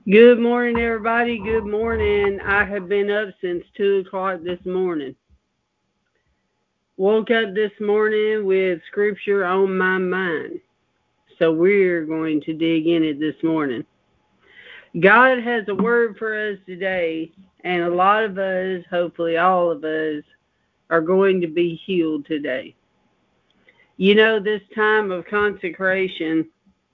Good morning, everybody. Good morning. I have been up since 2 o'clock this morning. Woke up this morning with scripture on my mind. So we're going to dig in it this morning. God has a word for us today, and a lot of us, hopefully all of us, are going to be healed today. You know, this time of consecration,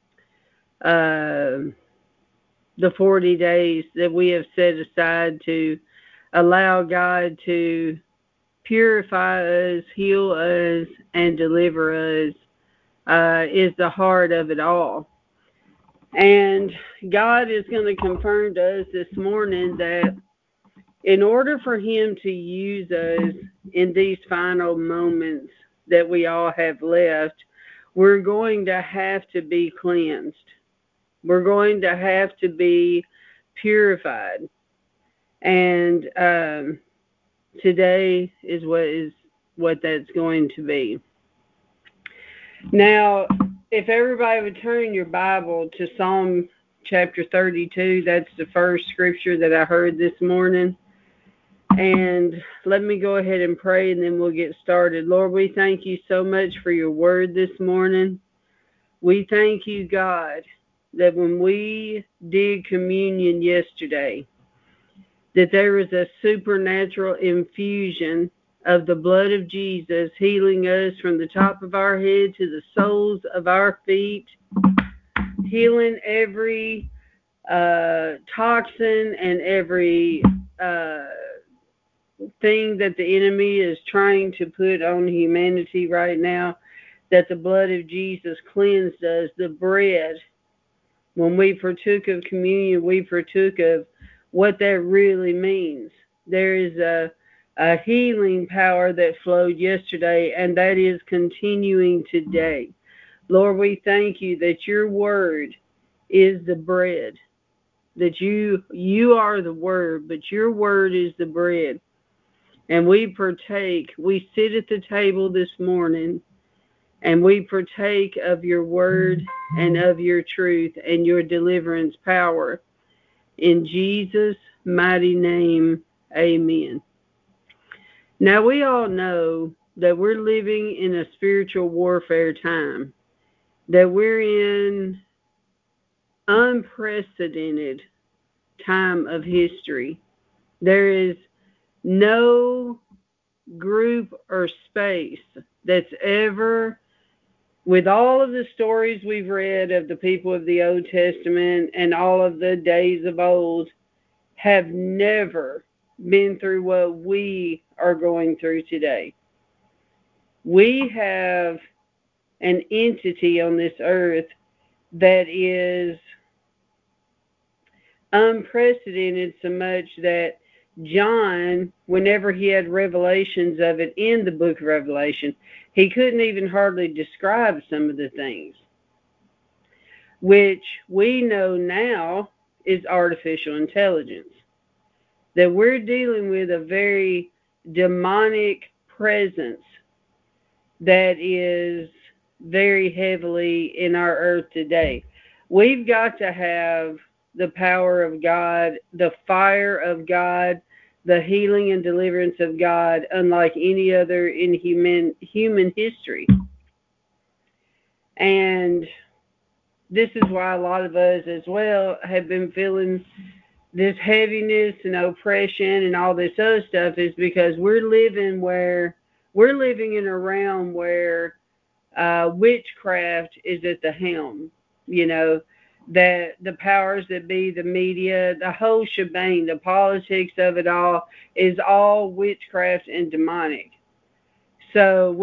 uh, the 40 days that we have set aside to allow God to purify us, heal us, and deliver us is the heart of it all. And God is going to confirm to us this morning that in order for Him to use us in these final moments that we all have left, we're going to have to be cleansed. We're going to have to be purified. And today is what that's going to be. Now, if everybody would turn your Bible to Psalm chapter 32, that's the first scripture that I heard this morning. And let me go ahead and pray, and then we'll get started. Lord, we thank you so much for your word this morning. We thank you, God, that when we did communion yesterday, that there was a supernatural infusion of the blood of Jesus healing us from the top of our head to the soles of our feet, healing every toxin and every thing that the enemy is trying to put on humanity right now, that the blood of Jesus cleansed us. The bread, when we partook of communion, we partook of what that really means. There is a healing power that flowed yesterday, and that is continuing today. Lord, we thank you that your word is the bread, that you are the word, but your word is the bread. And we partake, we sit at the table this morning, and we partake of your word and of your truth and your deliverance power. In Jesus' mighty name, amen. Now, we all know that we're living in a spiritual warfare time, that we're in unprecedented time of history. There is no group or space that's ever, with all of the stories we've read of the people of the Old Testament and all of the days of old, have never been through what we are going through today. We have an entity on this earth that is unprecedented, so much that John, whenever he had revelations of it in the book of Revelation, he couldn't even hardly describe some of the things, which we know now is artificial intelligence. That we're dealing with a very demonic presence that is very heavily in our earth today. We've got to have the power of God, the fire of God, the healing and deliverance of God, unlike any other in human history. And this is why a lot of us as well have been feeling this heaviness and oppression and all this other stuff, is because we're living in a realm where witchcraft is at the helm. You know, that the powers that be, the media, the whole shebang, the politics of it all is all witchcraft and demonic. So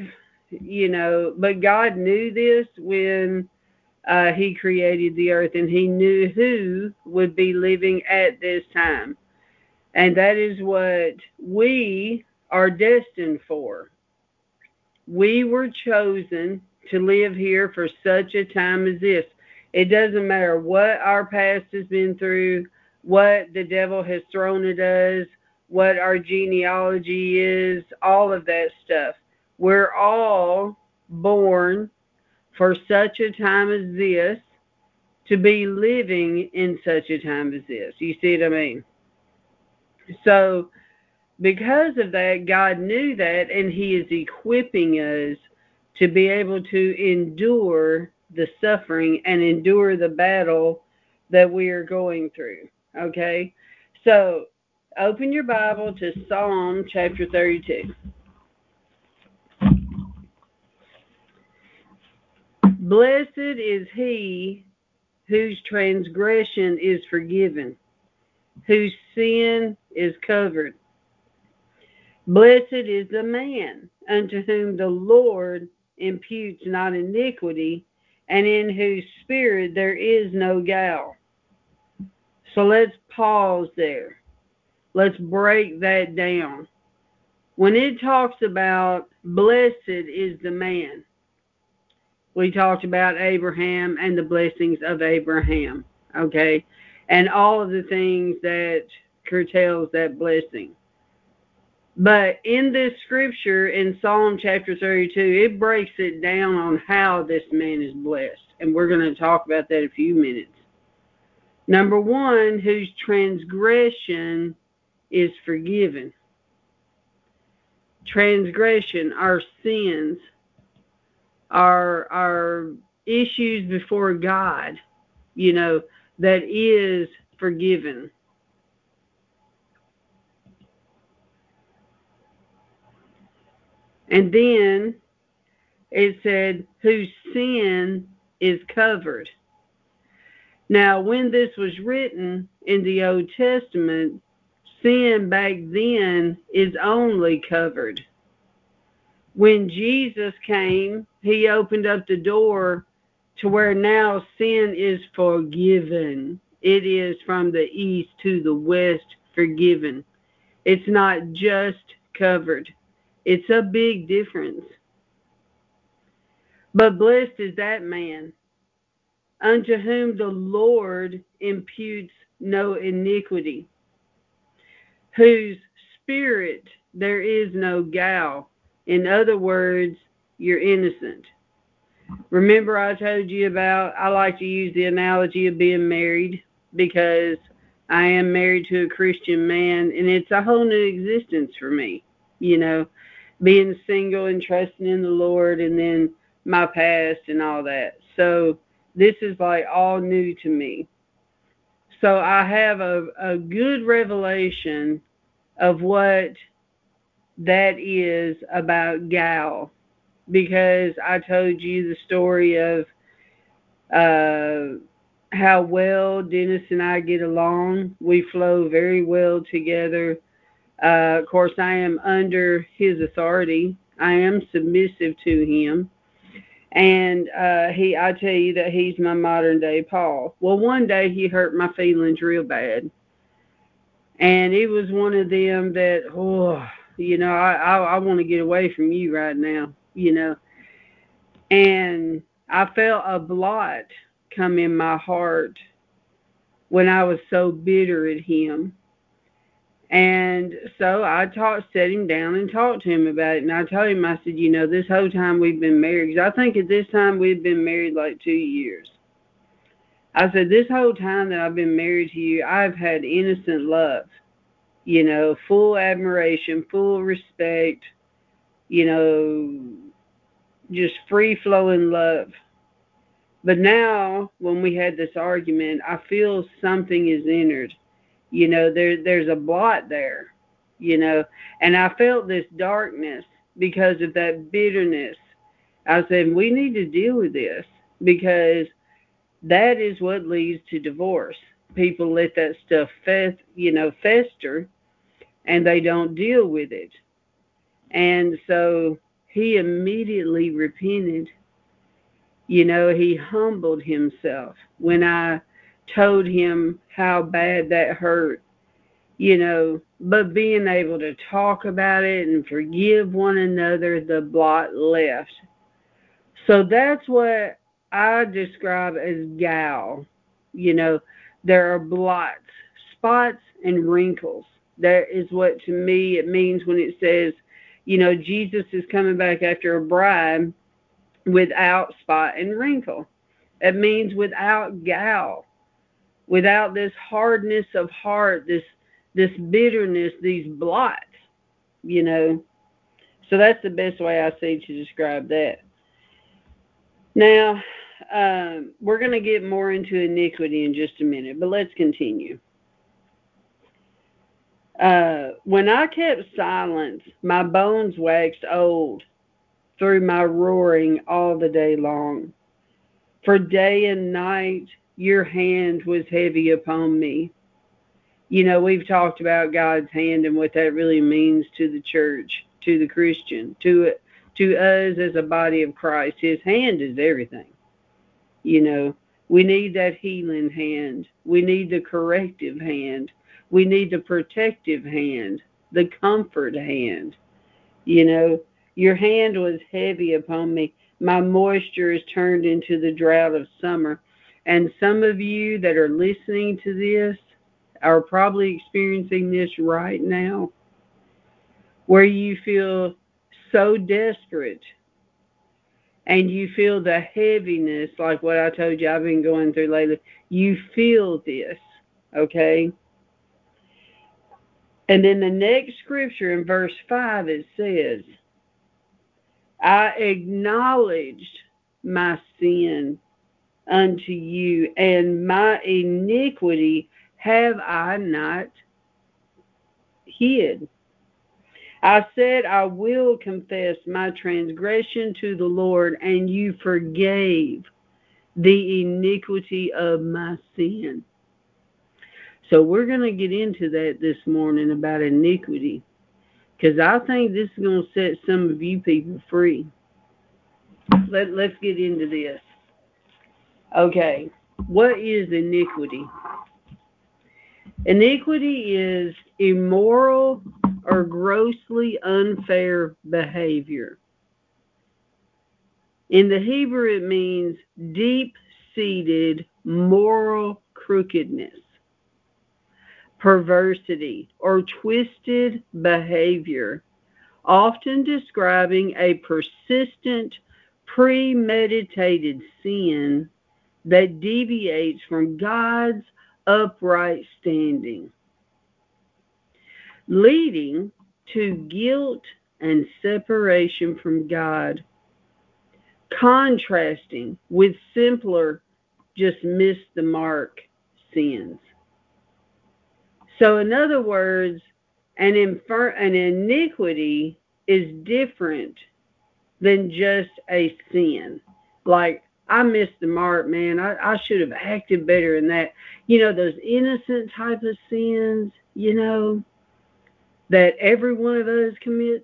but God knew this when he created the earth, and he knew who would be living at this time. And that is what we are destined for. We were chosen to live here for such a time as this. It doesn't matter what our past has been through, what the devil has thrown at us, what our genealogy is, all of that stuff. We're all born for such a time as this, to be living in such a time as this. You see what I mean? So, because of that, God knew that, and He is equipping us to be able to endure the suffering and endure the battle that we are going through. Okay? So, open your Bible to Psalm chapter 32. Blessed is he whose transgression is forgiven, whose sin is covered. Blessed is the man unto whom the Lord imputes not iniquity, and in whose spirit there is no guile. So let's pause there. Let's break that down. When it talks about blessed is the man, we talked about Abraham and the blessings of Abraham, okay? And all of the things that curtails that blessing. But in this scripture, in Psalm chapter 32, it breaks it down on how this man is blessed. And we're going to talk about that in a few minutes. Number one, whose transgression is forgiven. Transgression, our sins, our issues before God, that is forgiven. And then it said, whose sin is covered. Now, when this was written in the Old Testament, sin back then is only covered. When Jesus came, he opened up the door to where now sin is forgiven. It is from the east to the west forgiven. It's not just covered. It's a big difference. But blessed is that man unto whom the Lord imputes no iniquity, whose spirit there is no guile. In other words, you're innocent. Remember I told you about, I like to use the analogy of being married because I am married to a Christian man, and it's a whole new existence for me, being single and trusting in the Lord, and then my past and all that. So this is like all new to me. So I have a good revelation of what that is about guile, because I told you the story of how well Dennis and I get along. We flow very well together. Of course, I am under his authority. I am submissive to him. And I tell you that he's my modern day Paul. Well, one day he hurt my feelings real bad. And it was one of them that, I want to get away from you right now, And I felt a blot come in my heart when I was so bitter at him. And so I sat him down and talked to him about it. And I told him, I said, this whole time we've been married, because I think at this time we've been married like 2 years. I said, this whole time that I've been married to you, I've had innocent love, full admiration, full respect, just free-flowing love. But now, when we had this argument, I feel something is entered. There's a blot there, and I felt this darkness because of that bitterness. I said, we need to deal with this, because that is what leads to divorce. People let that stuff fester, and they don't deal with it. And so he immediately repented. He humbled himself when I told him how bad that hurt, but being able to talk about it and forgive one another, the blot left. So that's what I describe as guile. There are blots, spots, and wrinkles. That is what, to me, it means when it says, Jesus is coming back after a bride without spot and wrinkle. It means without guile, without this hardness of heart, this bitterness, these blots, you know. So that's the best way I see to describe that. Now, we're going to get more into iniquity in just a minute, but let's continue. When I kept silence, my bones waxed old through my roaring all the day long. For day and night, your hand was heavy upon me. You know, we've talked about God's hand and what that really means to the church, to the Christian, to us as a body of Christ. His hand is everything. You know, we need that healing hand. We need the corrective hand. We need the protective hand, the comfort hand. You know, your hand was heavy upon me. My moisture is turned into the drought of summer. And some of you that are listening to this are probably experiencing this right now, where you feel so desperate and you feel the heaviness, like what I told you I've been going through lately. You feel this, okay? And then the next scripture in verse 5, it says, I acknowledged my sin unto you, and my iniquity have I not hid. I said, I will confess my transgression to the Lord, and you forgave the iniquity of my sin. So we're going to get into that this morning about iniquity, because I think this is going to set some of you people free. Let's get into this. Okay, what is iniquity? Iniquity is immoral or grossly unfair behavior. In the Hebrew, it means deep-seated moral crookedness, perversity, or twisted behavior, often describing a persistent, premeditated sin that deviates from God's upright standing, leading to guilt and separation from God, contrasting with simpler, just miss the mark sins. So in other words, an iniquity is different than just a sin. Like, I missed the mark, man. I should have acted better in that. You know, those innocent type of sins, you know, that every one of us commits.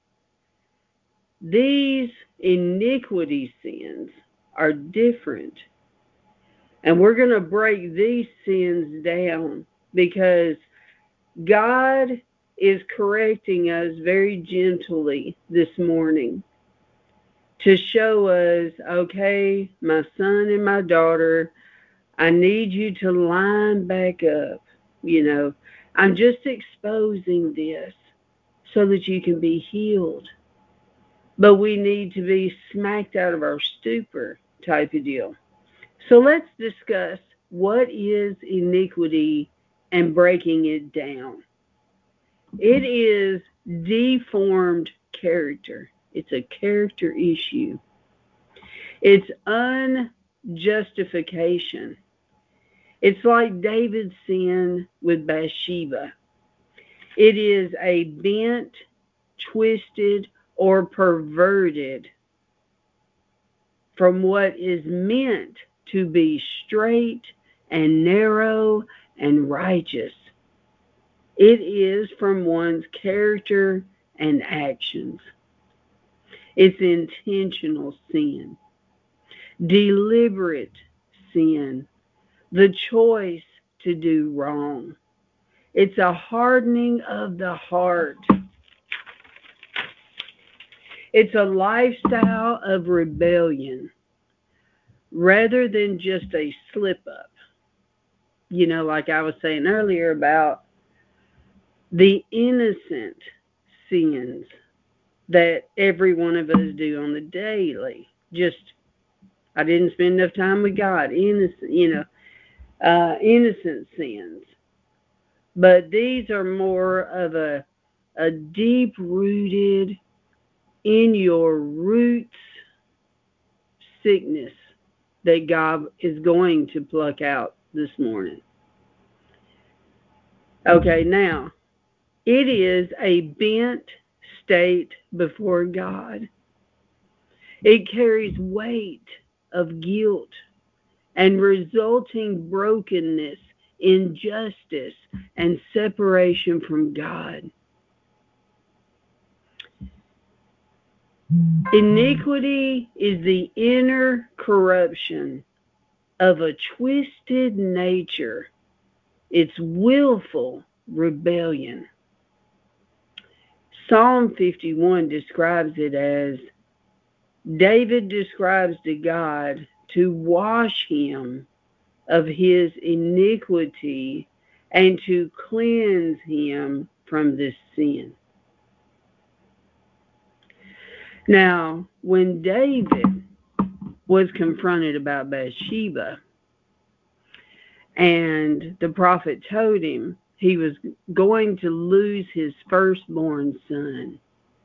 These iniquity sins are different. And we're going to break these sins down because God is correcting us very gently this morning to show us, okay, my son and my daughter, I need you to line back up. You know, I'm just exposing this so that you can be healed. But we need to be smacked out of our stupor type of deal. So let's discuss what is iniquity and breaking it down. It is deformed character. It's a character issue. It's unjustification. It's like David's sin with Bathsheba. It is a bent, twisted, or perverted from what is meant to be straight and narrow and righteous. It is from one's character and actions. It's intentional sin, deliberate sin, the choice to do wrong. It's a hardening of the heart. It's a lifestyle of rebellion rather than just a slip up. You know, like I was saying earlier about the innocent sins that every one of us do on the daily. Just, I didn't spend enough time with God. Innocent, innocent sins. But these are more of a deep-rooted, in your roots sickness that God is going to pluck out this morning. Okay, now, it is a bent state before God. It carries weight of guilt and resulting brokenness, injustice, and separation from God. Iniquity is the inner corruption of a twisted nature. It's willful rebellion. Psalm 51 describes it as David describes to God to wash him of his iniquity and to cleanse him from this sin. Now, when David was confronted about Bathsheba, and the prophet told him he was going to lose his firstborn son,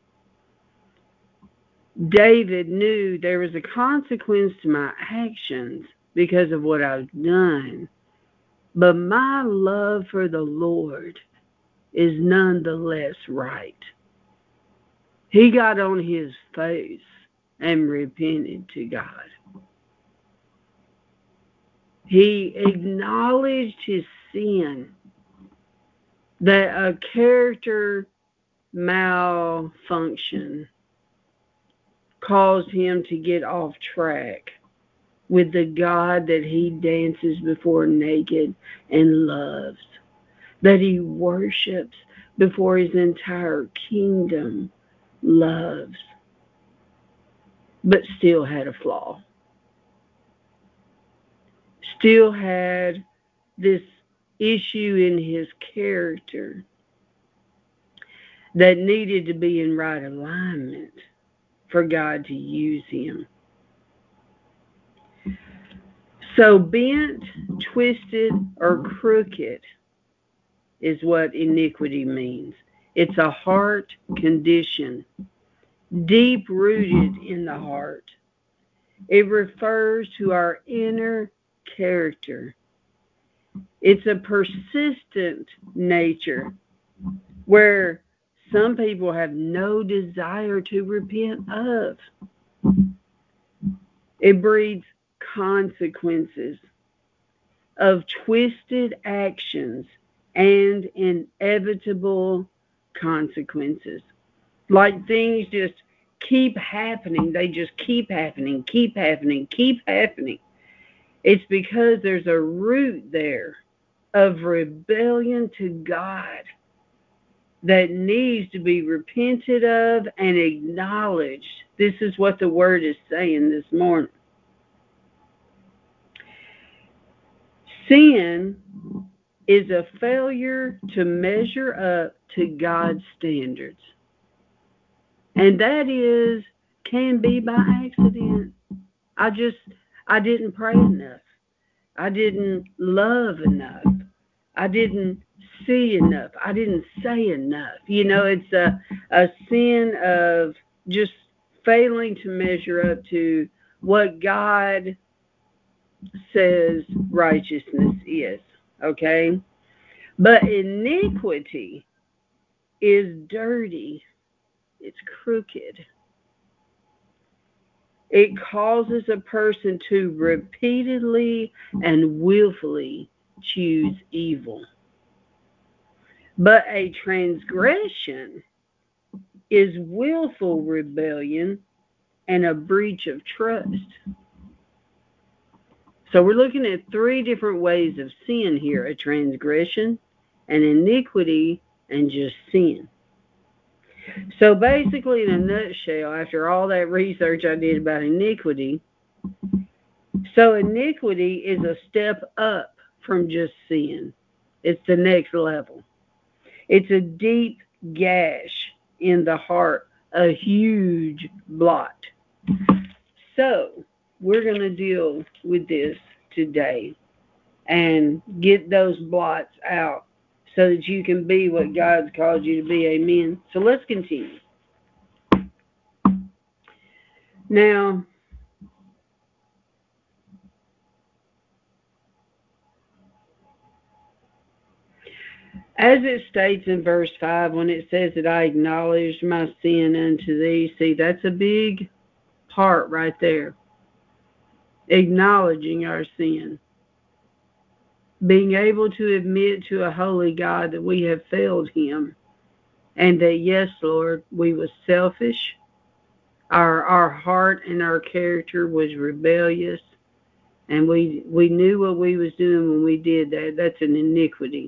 David knew there was a consequence to my actions because of what I've done. But my love for the Lord is nonetheless right. He got on his face and repented to God. He acknowledged his sin, that a character malfunction caused him to get off track with the God that he dances before naked and loves, that he worships before his entire kingdom loves, but still had a flaw. Still had this issue in his character that needed to be in right alignment for God to use him. So bent, twisted, or crooked is what iniquity means. It's a heart condition, deep-rooted in the heart. It refers to our inner character. It's a persistent nature where some people have no desire to repent of. It breeds consequences of twisted actions and inevitable consequences. Like things just keep happening. They just keep happening, keep happening, keep happening. It's because there's a root there of rebellion to God that needs to be repented of and acknowledged. This is what the word is saying this morning. Sin is a failure to measure up to God's standards. And that can be by accident. I didn't pray enough. I didn't love enough. I didn't see enough. I didn't say enough. It's a sin of just failing to measure up to what God says righteousness is. Okay? But iniquity is dirty. It's crooked. It causes a person to repeatedly and willfully choose evil. But a transgression is willful rebellion and a breach of trust. So we're looking at three different ways of sin here: a transgression, an iniquity, and just sin. So basically, in a nutshell, after all that research I did about iniquity, so iniquity is a step up from just sin. It's the next level. It's a deep gash in the heart, a huge blot. So we're going to deal with this today and get those blots out so that you can be what God's called you to be. Amen. So let's continue. Now, as it states in verse 5, when it says that I acknowledged my sin unto thee, see, that's a big part right there. Acknowledging our sin. Being able to admit to a holy God that we have failed him. And that, yes, Lord, we was selfish. Our heart and our character was rebellious. And we knew what we was doing when we did that. That's an iniquity.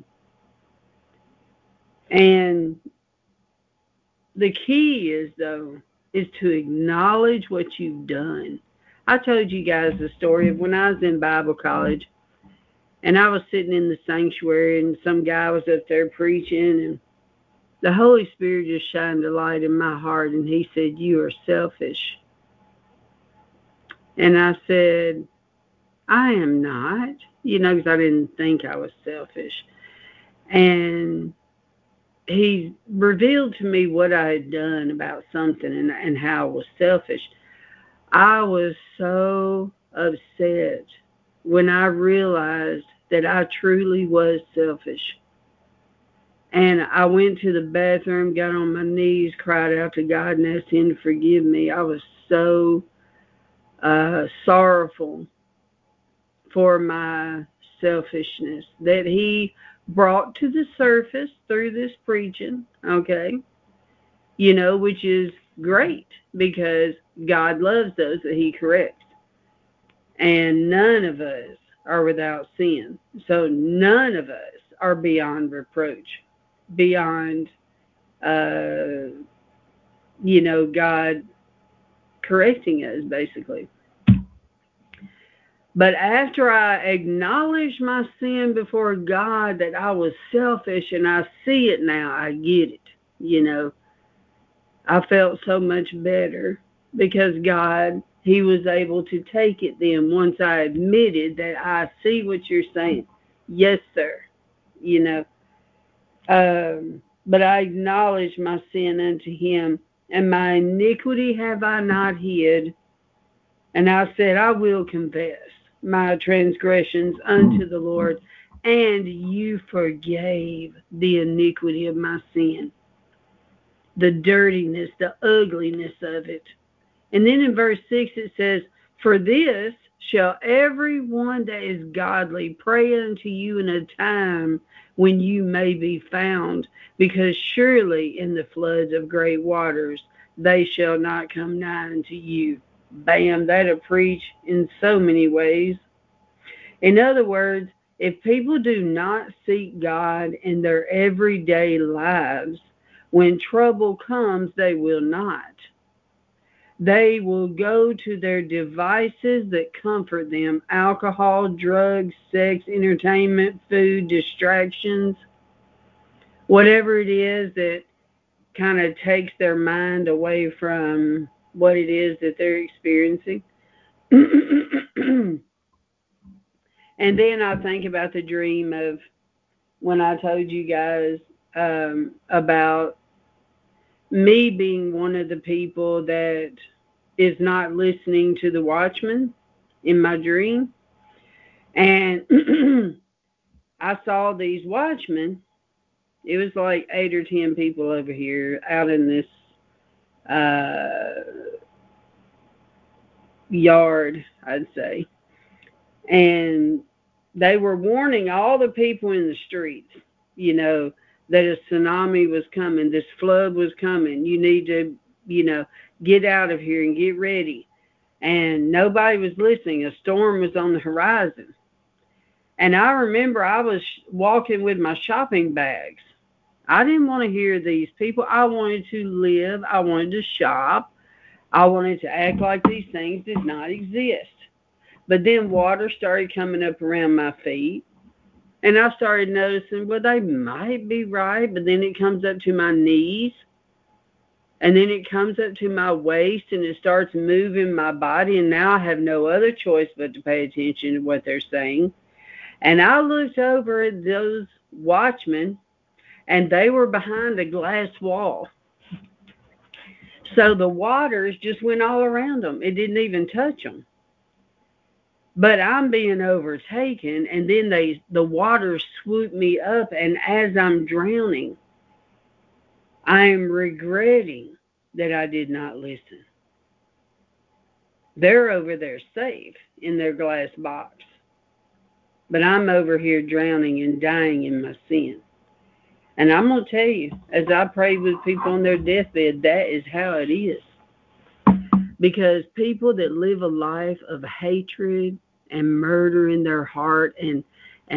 And the key is, though, is to acknowledge what you've done. I told you guys the story of when I was in Bible college, and I was sitting in the sanctuary, and some guy was up there preaching, and the Holy Spirit just shined a light in my heart, and he said, you are selfish. And I said, I am not, because I didn't think I was selfish. And he revealed to me what I had done about something and how I was selfish. I was so upset when I realized that I truly was selfish. And I went to the bathroom, got on my knees, cried out to God, and asked him to forgive me. I was so sorrowful for my selfishness that he brought to the surface through this preaching, okay? Which is great because God loves those that he corrects. And none of us are without sin. So none of us are beyond reproach, beyond, God correcting us, basically. But after I acknowledged my sin before God, that I was selfish, and I see it now, I get it, I felt so much better because God, he was able to take it then once I admitted that I see what you're saying. Yes, sir. But I acknowledged my sin unto him, and my iniquity have I not hid. And I said, I will confess my transgressions unto the Lord, and you forgave the iniquity of my sin, the dirtiness, the ugliness of it. And then in verse 6 it says, for this shall every one that is godly pray unto you in a time when you may be found, because surely in the floods of great waters they shall not come nigh unto you. Bam, that'll preach in so many ways. In other words, if people do not seek God in their everyday lives, when trouble comes, they will not. They will go to their devices that comfort them: alcohol, drugs, sex, entertainment, food, distractions, whatever it is that kind of takes their mind away from what it is that they're experiencing. And then I think about the dream of when I told you guys about me being one of the people that is not listening to the watchman in my dream. And I saw these watchmen. It was like 8 or 10 people over here out in this yard, I'd say. And they were warning all the people in the streets, that a tsunami was coming, this flood was coming. You need to, get out of here and get ready. And nobody was listening. A storm was on the horizon. And I remember I was walking with my shopping bags. I didn't want to hear these people. I wanted to live. I wanted to shop. I wanted to act like these things did not exist. But then water started coming up around my feet. And I started noticing, well, they might be right. But then it comes up to my knees. And then it comes up to my waist and it starts moving my body. And now I have no other choice but to pay attention to what they're saying. And I looked over at those watchmen and they were behind a glass wall. So the waters just went all around them. It didn't even touch them. But I'm being overtaken, and then the water swooped me up, and as I'm drowning, I am regretting that I did not listen. They're over there safe in their glass box, but I'm over here drowning and dying in my sin. And I'm going to tell you, as I pray with people on their deathbed, that is how it is. Because people that live a life of hatred and murder in their heart and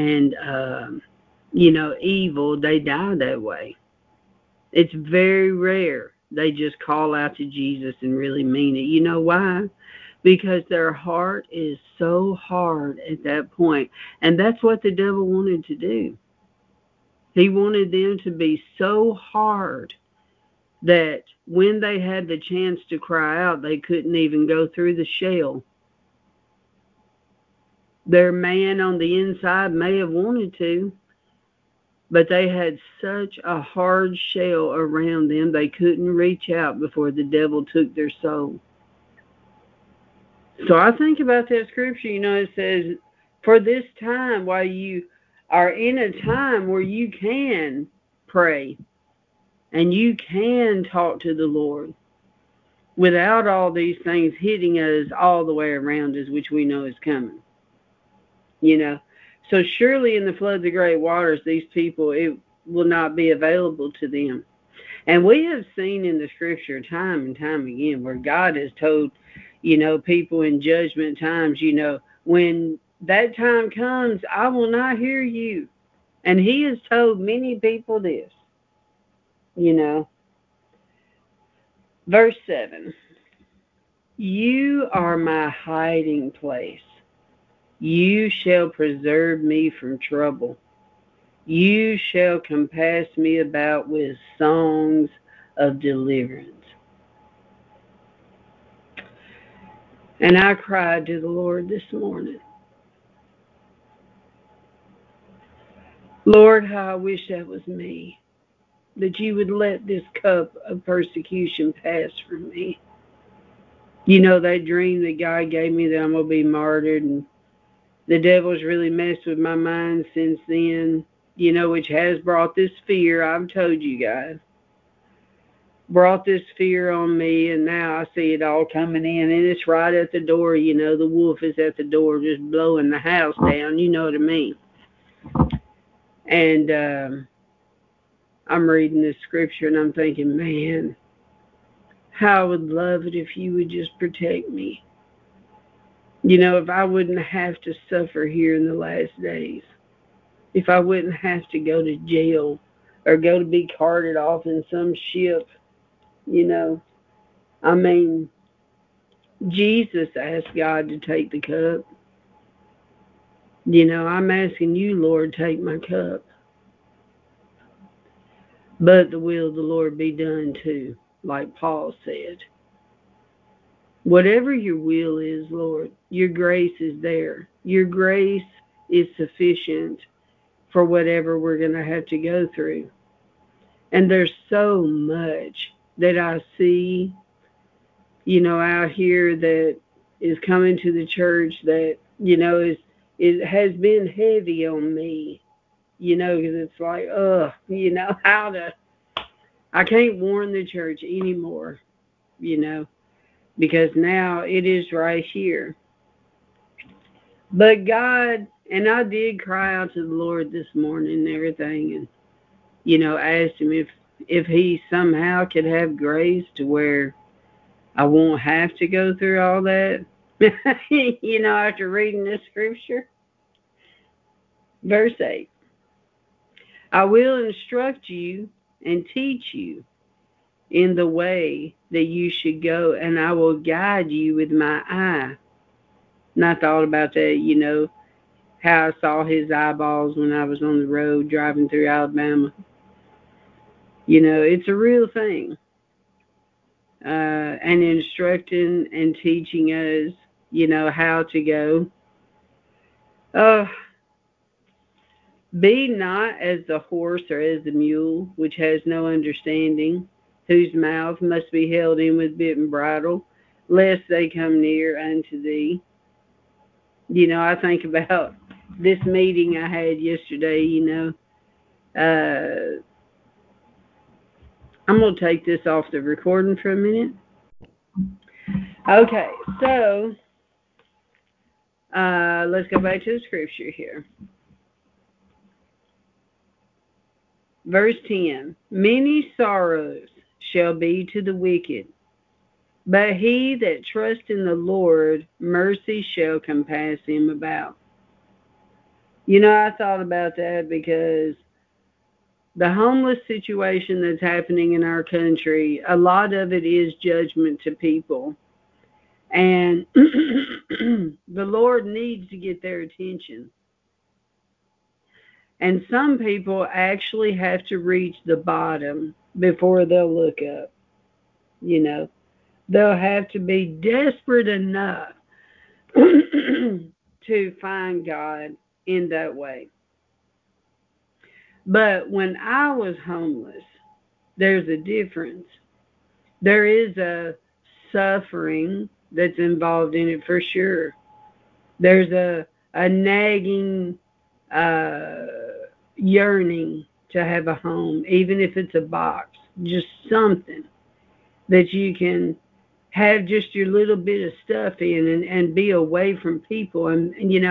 evil, they die that way. It's very rare they just call out to Jesus and really mean it. You know why? Because their heart is so hard at that point. And that's what the devil wanted to do. He wanted them to be so hard that when they had the chance to cry out, they couldn't even go through the shell. Their man on the inside may have wanted to, but they had such a hard shell around them, they couldn't reach out before the devil took their soul. So I think about that scripture, it says, for this time, while you are in a time where you can pray and you can talk to the Lord without all these things hitting us all the way around us, which we know is coming. So surely in the floods of great waters, these people, it will not be available to them. And we have seen in the scripture time and time again where God has told, people in judgment times, when that time comes, I will not hear you. And he has told many people this, Verse 7, you are my hiding place. You shall preserve me from trouble. You shall compass me about with songs of deliverance. And I cried to the Lord this morning, Lord, how I wish that was me, that you would let this cup of persecution pass from me. That dream that God gave me that I'm going to be martyred, and the devil's really messed with my mind since then, which has brought this fear. I've told you guys. Brought this fear on me, and now I see it all coming in, and it's right at the door. The wolf is at the door just blowing the house down. You know what I mean? And I'm reading this scripture, and I'm thinking, man, how I would love it if you would just protect me. If I wouldn't have to suffer here in the last days. If I wouldn't have to go to jail or go to be carted off in some ship, I mean, Jesus asked God to take the cup. I'm asking you, Lord, take my cup. But the will of the Lord be done too, like Paul said. Whatever your will is, Lord, your grace is there. Your grace is sufficient for whatever we're going to have to go through. And there's so much that I see, out here that is coming to the church that, it has been heavy on me, because it's like, I can't warn the church anymore, because now it is right here. But God, and I did cry out to the Lord this morning and everything, and, asked him if he somehow could have grace to where I won't have to go through all that, after reading this scripture. Verse 8, I will instruct you and teach you in the way that you should go, and I will guide you with my eye. And I thought about that, how I saw his eyeballs when I was on the road driving through Alabama. It's a real thing. and instructing and teaching us, how to go. Uh, Be not as the horse or as the mule, which has no understanding, whose mouth must be held in with bit and bridle, lest they come near unto thee. I think about this meeting I had yesterday, Uh, I'm going to take this off the recording for a minute. Okay, so let's go back to the scripture here. Verse 10, many sorrows shall be to the wicked, but he that trusts in the Lord, mercy shall compass him about. I thought about that because the homeless situation that's happening in our country, a lot of it is judgment to people. And the Lord needs to get their attention. And some people actually have to reach the bottom before they'll look up. They'll have to be desperate enough to find God in that way. But when I was homeless, there's a difference. There is a suffering that's involved in it for sure. There's a nagging yearning to have a home, even if it's a box, just something that you can have just your little bit of stuff in and be away from people and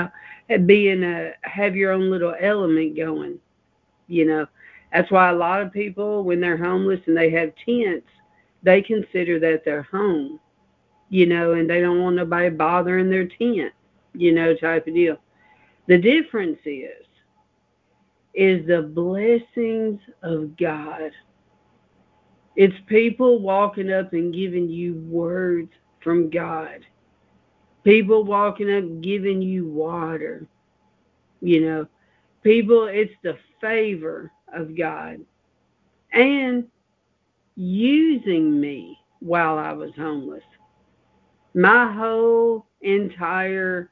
have your own little element going. That's why a lot of people, when they're homeless and they have tents, they consider that their home, and they don't want nobody bothering their tent, type of deal. The difference is the blessings of God. It's people walking up and giving you words from God. People walking up giving you water. People, it's the favor of God. And using me while I was homeless. My whole entire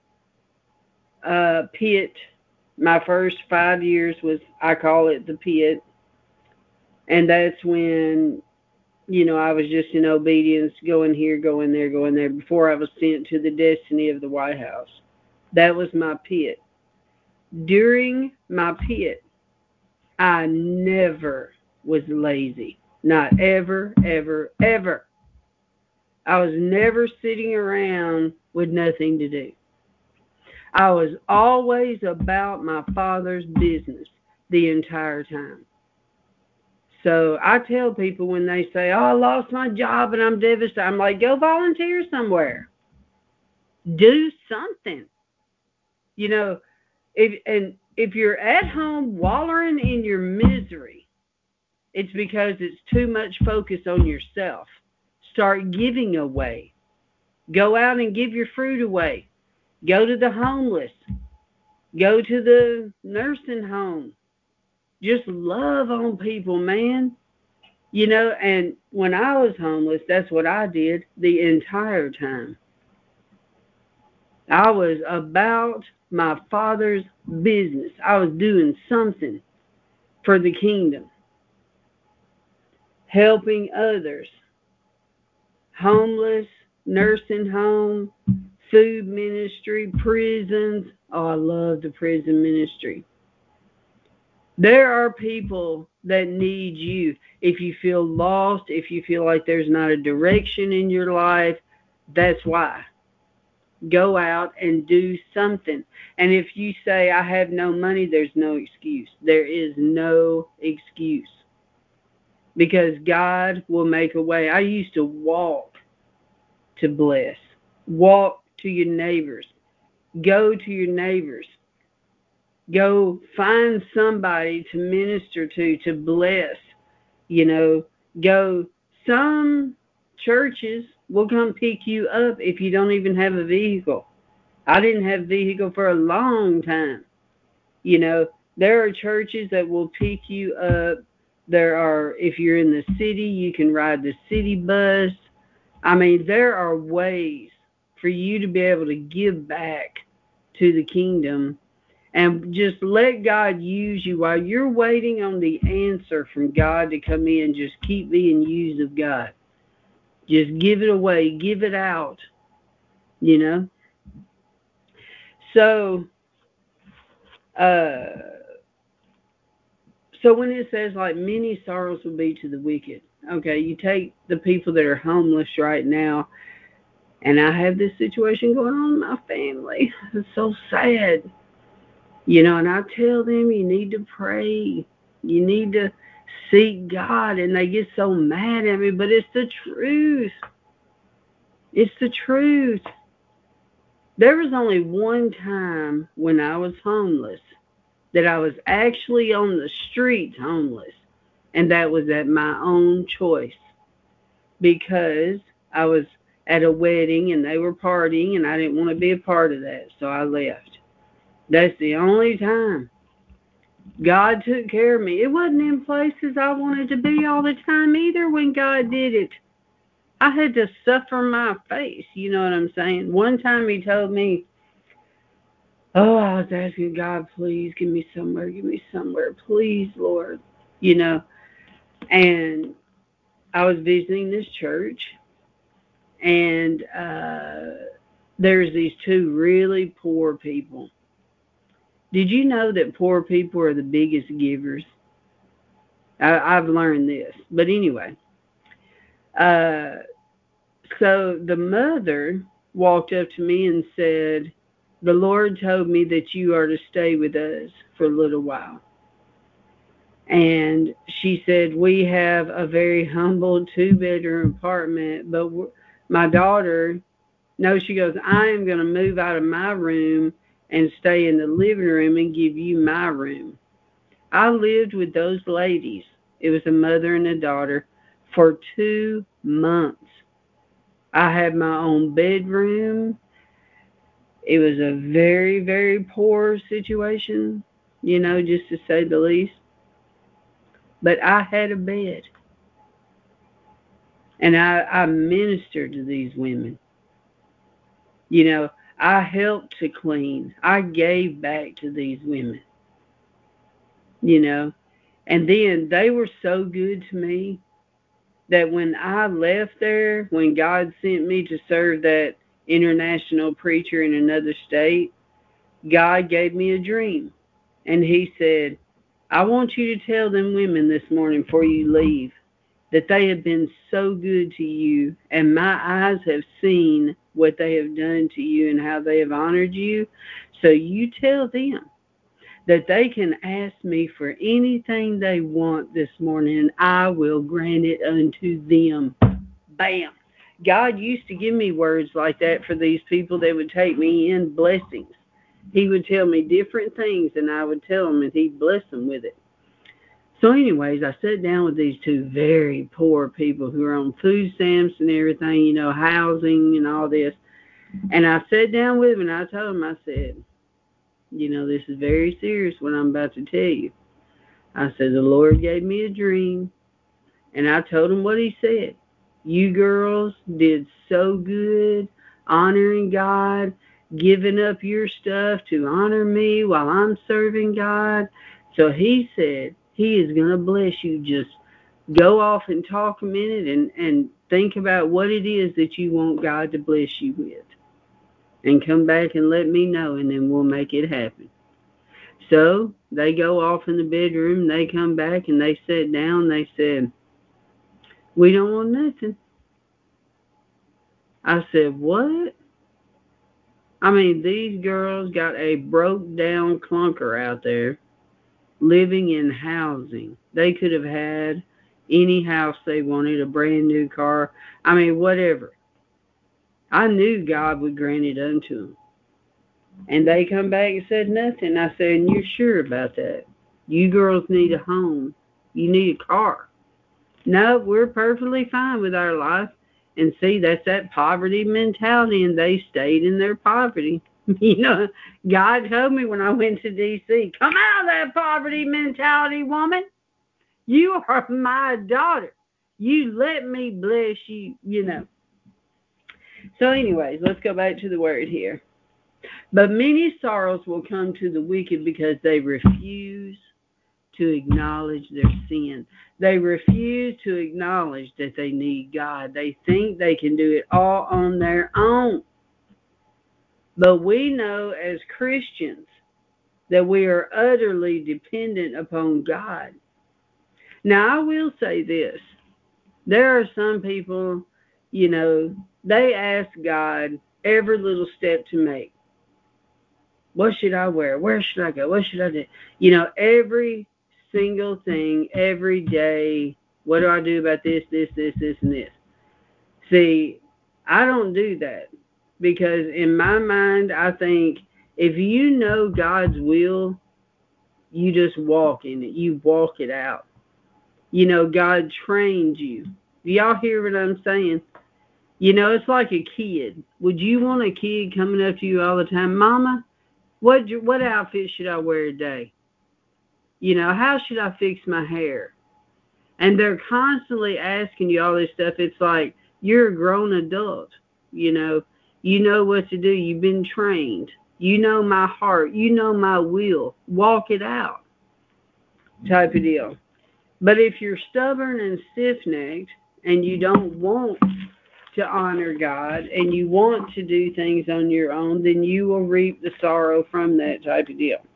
pit, my first 5 years was, I call it the pit. And that's when, I was just in obedience, going here, going there, before I was sent to the destiny of the White House. That was my pit. During my pit, I never was lazy. Not ever, ever, ever. I was never sitting around with nothing to do. I was always about my Father's business the entire time. So I tell people when they say, oh, I lost my job and I'm devastated, I'm like, go volunteer somewhere. Do something. If you're at home wallowing in your misery, it's because it's too much focus on yourself. Start giving away. Go out and give your fruit away. Go to the homeless. Go to the nursing home. Just love on people, man. And when I was homeless, that's what I did the entire time. I was about my Father's business. I was doing something for the kingdom, helping others. Homeless, nursing home, food ministry, prisons. Oh, I love the prison ministry. There are people that need you. If you feel lost, if you feel like there's not a direction in your life, that's why. Go out and do something. And if you say, I have no money, there's no excuse. There is no excuse. Because God will make a way. I used to walk to bless. Walk to your neighbors. Go to your neighbors. Go find somebody to minister to bless. Go. Some churches will come pick you up if you don't even have a vehicle. I didn't have a vehicle for a long time. There are churches that will pick you up. There are, if you're in the city, you can ride the city bus. I mean, there are ways for you to be able to give back to the kingdom and just let God use you while you're waiting on the answer from God to come in. Just keep being used of God. Just give it away, give it out, you know. So, uh, so when it says like many sorrows will be to the wicked, okay, you take the people that are homeless right now, and I have this situation going on in my family. It's so sad, you know. And I tell them you need to pray, you need to seek God, and they get so mad at me, but it's the truth. It's the truth. There was only one time when I was homeless that I was actually on the streets homeless, and that was at my own choice because I was at a wedding and they were partying and I didn't want to be a part of that, so I left. That's the only time. God took care of me. It wasn't in places I wanted to be all the time either when God did it. I had to suffer my face, you know what I'm saying? One time he told me, oh, I was asking God, please give me somewhere, please, Lord, you know. And I was visiting this church, and there's these two really poor people. Did you know that poor people are the biggest givers? I've learned this. But anyway, uh, so the mother walked up to me and said, the Lord told me that you are to stay with us for a little while. And she said, we have a very humble 2-bedroom apartment, but my daughter, no, she goes, I am going to move out of my room and stay in the living room and give you my room. I lived with those ladies. It was a mother and a daughter for 2 months. I had my own bedroom. It was a very, very poor situation, you know, just to say the least. But I had a bed. And I ministered to these women. You know, I helped to clean. I gave back to these women, you know. And then they were so good to me that when I left there, when God sent me to serve that international preacher in another state, God gave me a dream. And he said, I want you to tell them women this morning before you leave that they have been so good to you, and my eyes have seen what they have done to you and how they have honored you. So you tell them that they can ask me for anything they want this morning, and I will grant it unto them. Bam. God used to give me words like that for these people that would take me in blessings. He would tell me different things, and I would tell them, and he'd bless them with it. So anyways, I sat down with these two very poor people who are on food stamps and everything, you know, housing and all this. And I sat down with them and I told them, I said, you know, this is very serious what I'm about to tell you. I said, the Lord gave me a dream. And I told them what he said. You girls did so good, honoring God, giving up your stuff to honor me while I'm serving God. So he said he is going to bless you. Just go off and talk a minute and think about what it is that you want God to bless you with. And come back and let me know, and then we'll make it happen. So they go off in the bedroom. They come back and they sat down. They said, we don't want nothing. I said, what? I mean, these girls got a broke down clunker out there living in housing. They could have had any house they wanted, a brand new car. I mean, whatever. I knew God would grant it unto them. And they come back and said nothing. I said, and you're sure about that? You girls need a home. You need a car. No, we're perfectly fine with our life. And see, that's that poverty mentality, and they stayed in their poverty. You know, God told me when I went to D.C., come out of that poverty mentality, woman. You are my daughter. You let me bless you, you know. So anyways, let's go back to the word here. But many sorrows will come to the wicked because they refuse to acknowledge their sin. They refuse to acknowledge that they need God. They think they can do it all on their own. But we know as Christians that we are utterly dependent upon God. Now, I will say this. There are some people, they ask God every little step to make. What should I wear? Where should I go? What should I do? Every single thing, every day. What do I do about this, and this? See, I don't do that because in my mind, I think if you know God's will, you just walk in it. You walk it out. God trained you. Do y'all hear what I'm saying? It's like a kid. Would you want a kid coming up to you all the time, Mama? What outfit should I wear today? How should I fix my hair? And they're constantly asking you all this stuff. It's like you're a grown adult. You know what to do. You've been trained. You know my heart. You know my will. Walk it out, type of deal. But if you're stubborn and stiff-necked and you don't want to honor God and you want to do things on your own, then you will reap the sorrow from that type of deal.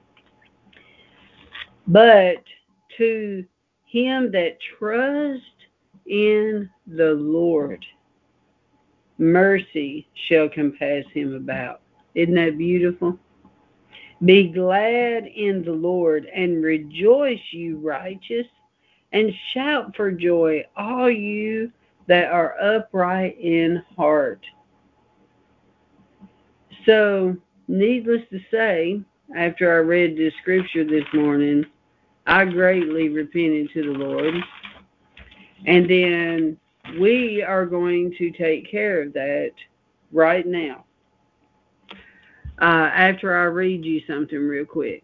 But to him that trusts in the Lord, mercy shall compass him about. Isn't that beautiful? Be glad in the Lord and rejoice, you righteous, and shout for joy, all you that are upright in heart. So, needless to say, after I read this scripture this morning, I greatly repented to the Lord. And then we are going to take care of that right now. After I read you something real quick.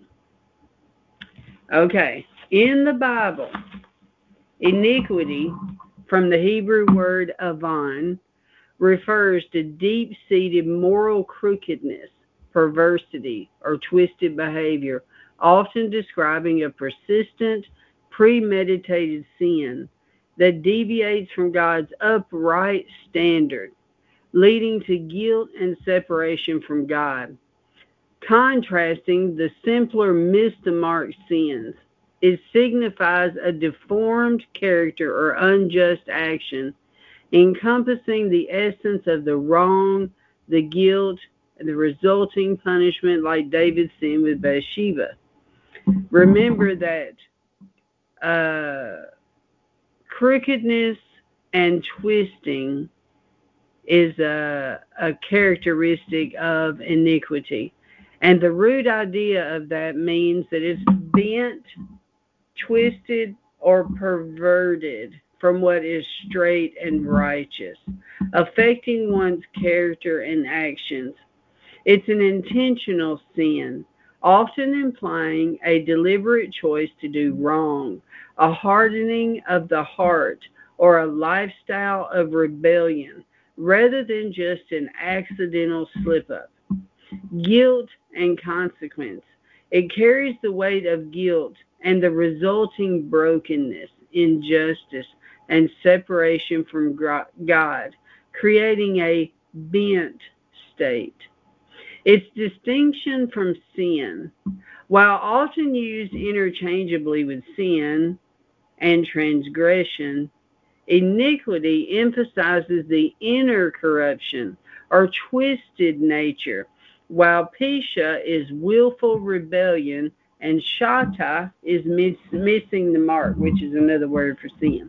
Okay. In the Bible, iniquity, from the Hebrew word avon, refers to deep-seated moral crookedness, perversity, or twisted behavior, often describing a persistent, premeditated sin that deviates from God's upright standard, leading to guilt and separation from God. Contrasting the simpler miss-the-mark sins, it signifies a deformed character or unjust action, encompassing the essence of the wrong, the guilt, and the resulting punishment, like David's sin with Bathsheba. Remember that crookedness and twisting is a characteristic of iniquity. And the root idea of that means that it's bent, twisted, or perverted from what is straight and righteous, affecting one's character and actions. It's an intentional sin, often implying a deliberate choice to do wrong, a hardening of the heart, or a lifestyle of rebellion, rather than just an accidental slip-up. Guilt and consequence. It carries the weight of guilt and the resulting brokenness, injustice, and separation from God, creating a bent state. Its distinction from sin, while often used interchangeably with sin and transgression, iniquity emphasizes the inner corruption or twisted nature, while Pisha is willful rebellion and Shata is missing the mark, which is another word for sin.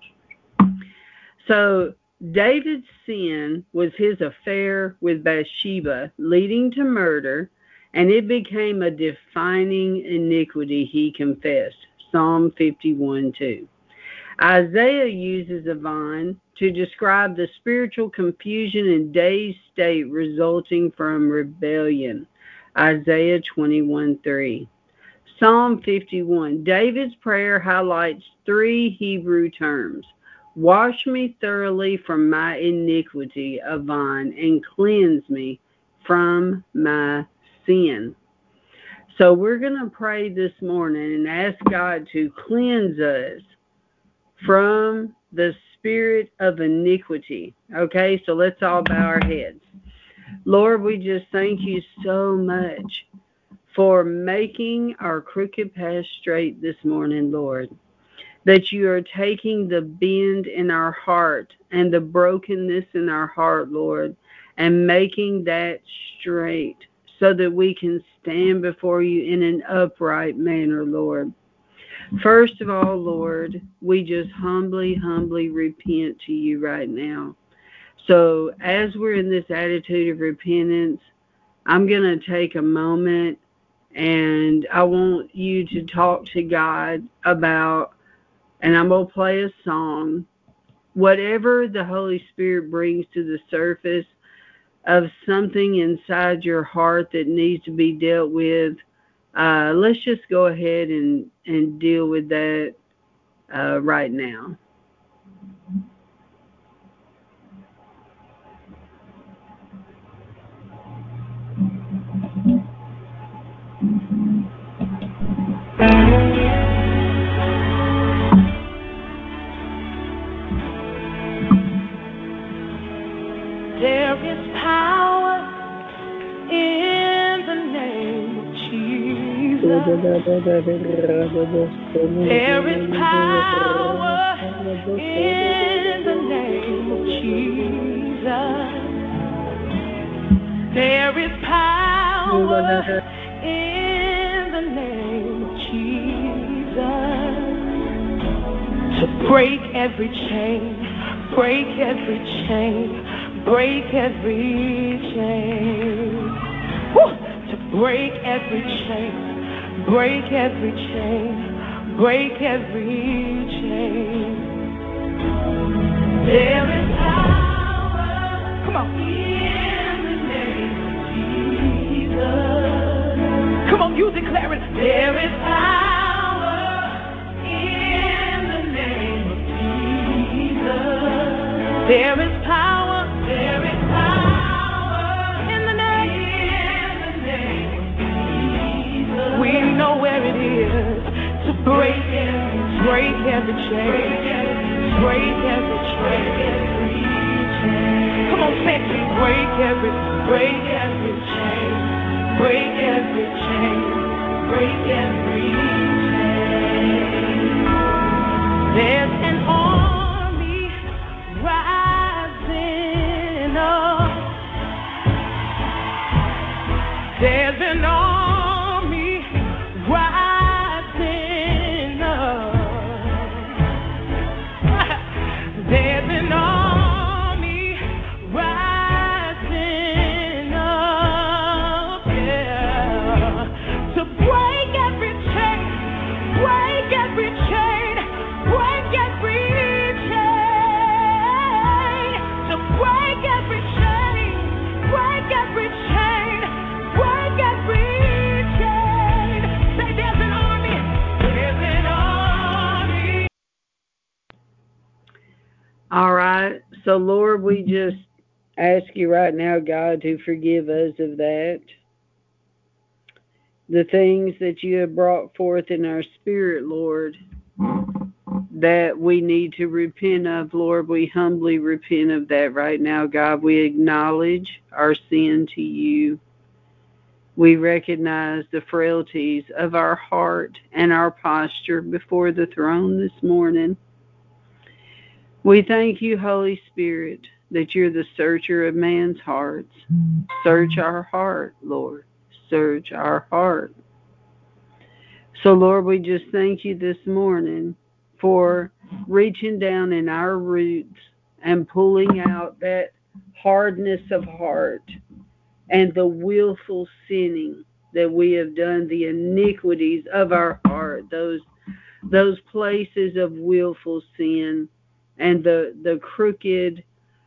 So David's sin was his affair with Bathsheba, leading to murder, and it became a defining iniquity he confessed. Psalm 51:2. Isaiah uses Avon to describe the spiritual confusion and dazed state resulting from rebellion. Isaiah 21:3. Psalm 51. David's prayer highlights three Hebrew terms. Wash me thoroughly from my iniquity, Avon, and cleanse me from my sin. So we're going to pray this morning and ask God to cleanse us from the spirit of iniquity. Okay, so let's all bow our heads. Lord, we just thank you so much for making our crooked path straight this morning, Lord. That you are taking the bend in our heart and the brokenness in our heart, Lord, and making that straight so that we can stand before you in an upright manner, Lord. First of all, Lord, we just humbly repent to you right now. So as we're in this attitude of repentance, I'm going to take a moment and I want you to talk to God about, and I'm going to play a song, whatever the Holy Spirit brings to the surface of something inside your heart that needs to be dealt with. Let's just go ahead and deal with that right now. There is power in the name of Jesus. There is power in the name of Jesus. There is power in the name of Jesus to break every chain, break every chain, break every chain. Woo! To break every chain, break every chain, break every chain. There is power, come on, in the name of Jesus. Come on, you declare it. There is power in the name of Jesus. There is power in the name of Jesus. We know where it is to break every chain, break every chain. Come on, say it. Break every chain, break every chain, break every chain. There's an army rising up. There's an army rising up. There's an army rising up, yeah, to break every chain, break every chain, break every chain, to break every chain, break every chain, break every chain. Say there's an army, there's an army. All right. So, Lord, we just ask you right now, God, to forgive us of that. The things that you have brought forth in our spirit, Lord, that we need to repent of, Lord, we humbly repent of that right now, God. We acknowledge our sin to you. We recognize the frailties of our heart and our posture before the throne this morning. We thank you, Holy Spirit, that you're the searcher of man's hearts. Search our heart, Lord. Search our heart. So, Lord, we just thank you this morning for reaching down in our roots and pulling out that hardness of heart and the willful sinning that we have done, the iniquities of our heart, those places of willful sin and the crooked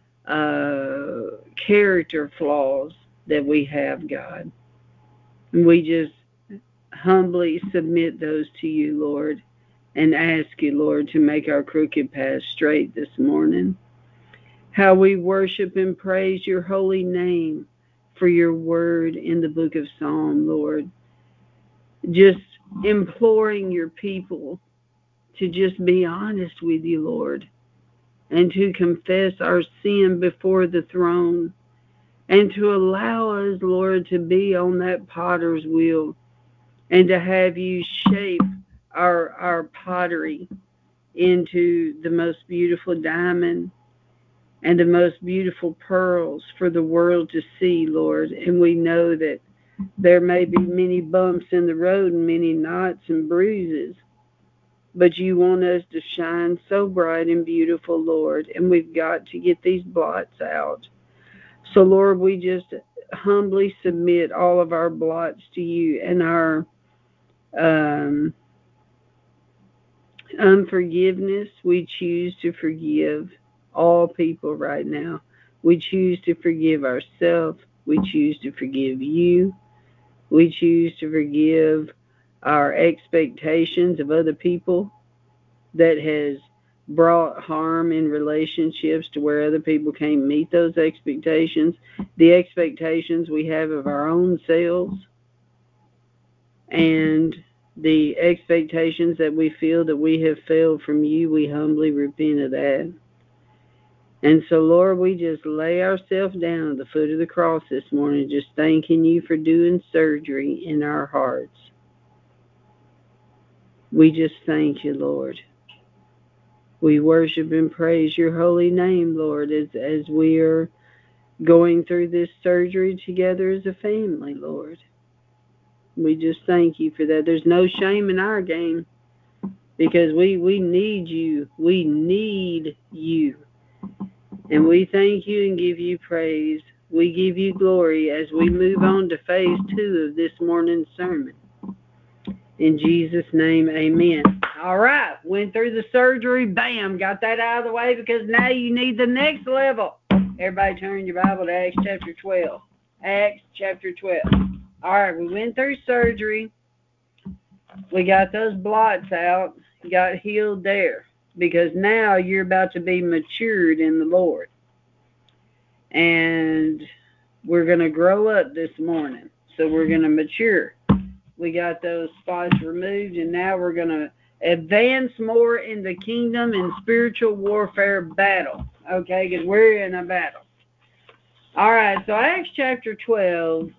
character flaws that we have, God. And we just humbly submit those to you, Lord. and ask you, Lord, to make our crooked path straight this morning. How we worship and praise your holy name for your word in the book of Psalm, Lord. Just imploring your people to just be honest with you, Lord, and to confess our sin before the throne, and to allow us, Lord, to be on that potter's wheel, and to have you shape our pottery into the most beautiful diamond and the most beautiful pearls for the world to see, Lord. And we know that there may be many bumps in the road and many knots and bruises, but you want us to shine so bright and beautiful, Lord, and we've got to get these blots out. So, Lord, we just humbly submit all of our blots to you, and our unforgiveness. We choose to forgive all people right now. We choose to forgive ourselves. We choose to forgive you. We choose to forgive our expectations of other people that has brought harm in relationships to where other people can't meet those expectations. The expectations we have of our own selves, and the expectations that we feel that we have failed from you, we humbly repent of that. And so, Lord, we just lay ourselves down at the foot of the cross this morning, just thanking you for doing surgery in our hearts. We just thank you, Lord. We worship and praise your holy name, Lord, as we are going through this surgery together as a family, Lord. We just thank you for that. There's no shame in our game, because we need you. We need you. And we thank you and give you praise. We give you glory as we move on to phase 2 of this morning's sermon. In Jesus' name, amen. All right, went through the surgery. Bam, got that out of the way, because now you need the next level. Everybody turn your Bible to Acts chapter 12. Acts chapter 12. All right, we went through surgery. We got those blots out, got healed there, because now you're about to be matured in the Lord. And we're going to grow up this morning, so we're going to mature. We got those spots removed, and now we're going to advance more in the kingdom and spiritual warfare battle, okay, because we're in a battle. All right, so Acts chapter 12,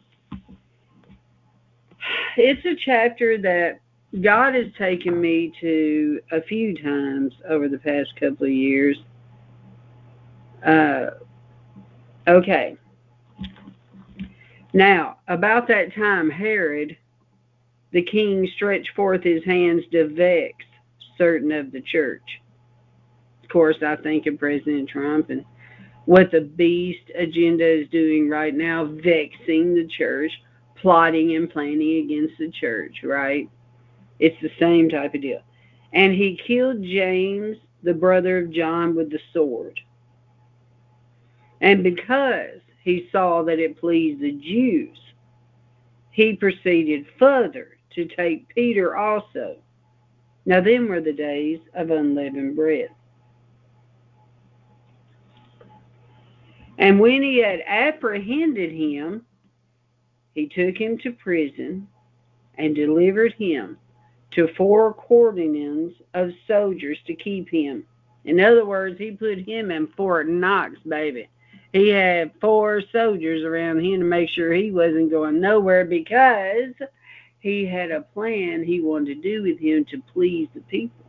it's a chapter that God has taken me to a few times over the past couple of years. Okay. Now, about that time, Herod, the king, stretched forth his hands to vex certain of the church. Of course, I think of President Trump and what the beast agenda is doing right now, vexing the church, plotting and planning against the church, right? It's the same type of deal. And he killed James, the brother of John, with the sword. And because he saw that it pleased the Jews, he proceeded further to take Peter also. Now, them were the days of unleavened bread. And when he had apprehended him, he took him to prison and delivered him to 4 quaternions of soldiers to keep him. In other words, he put him in Fort Knox, baby. He had 4 soldiers around him to make sure he wasn't going nowhere, because he had a plan he wanted to do with him to please the people,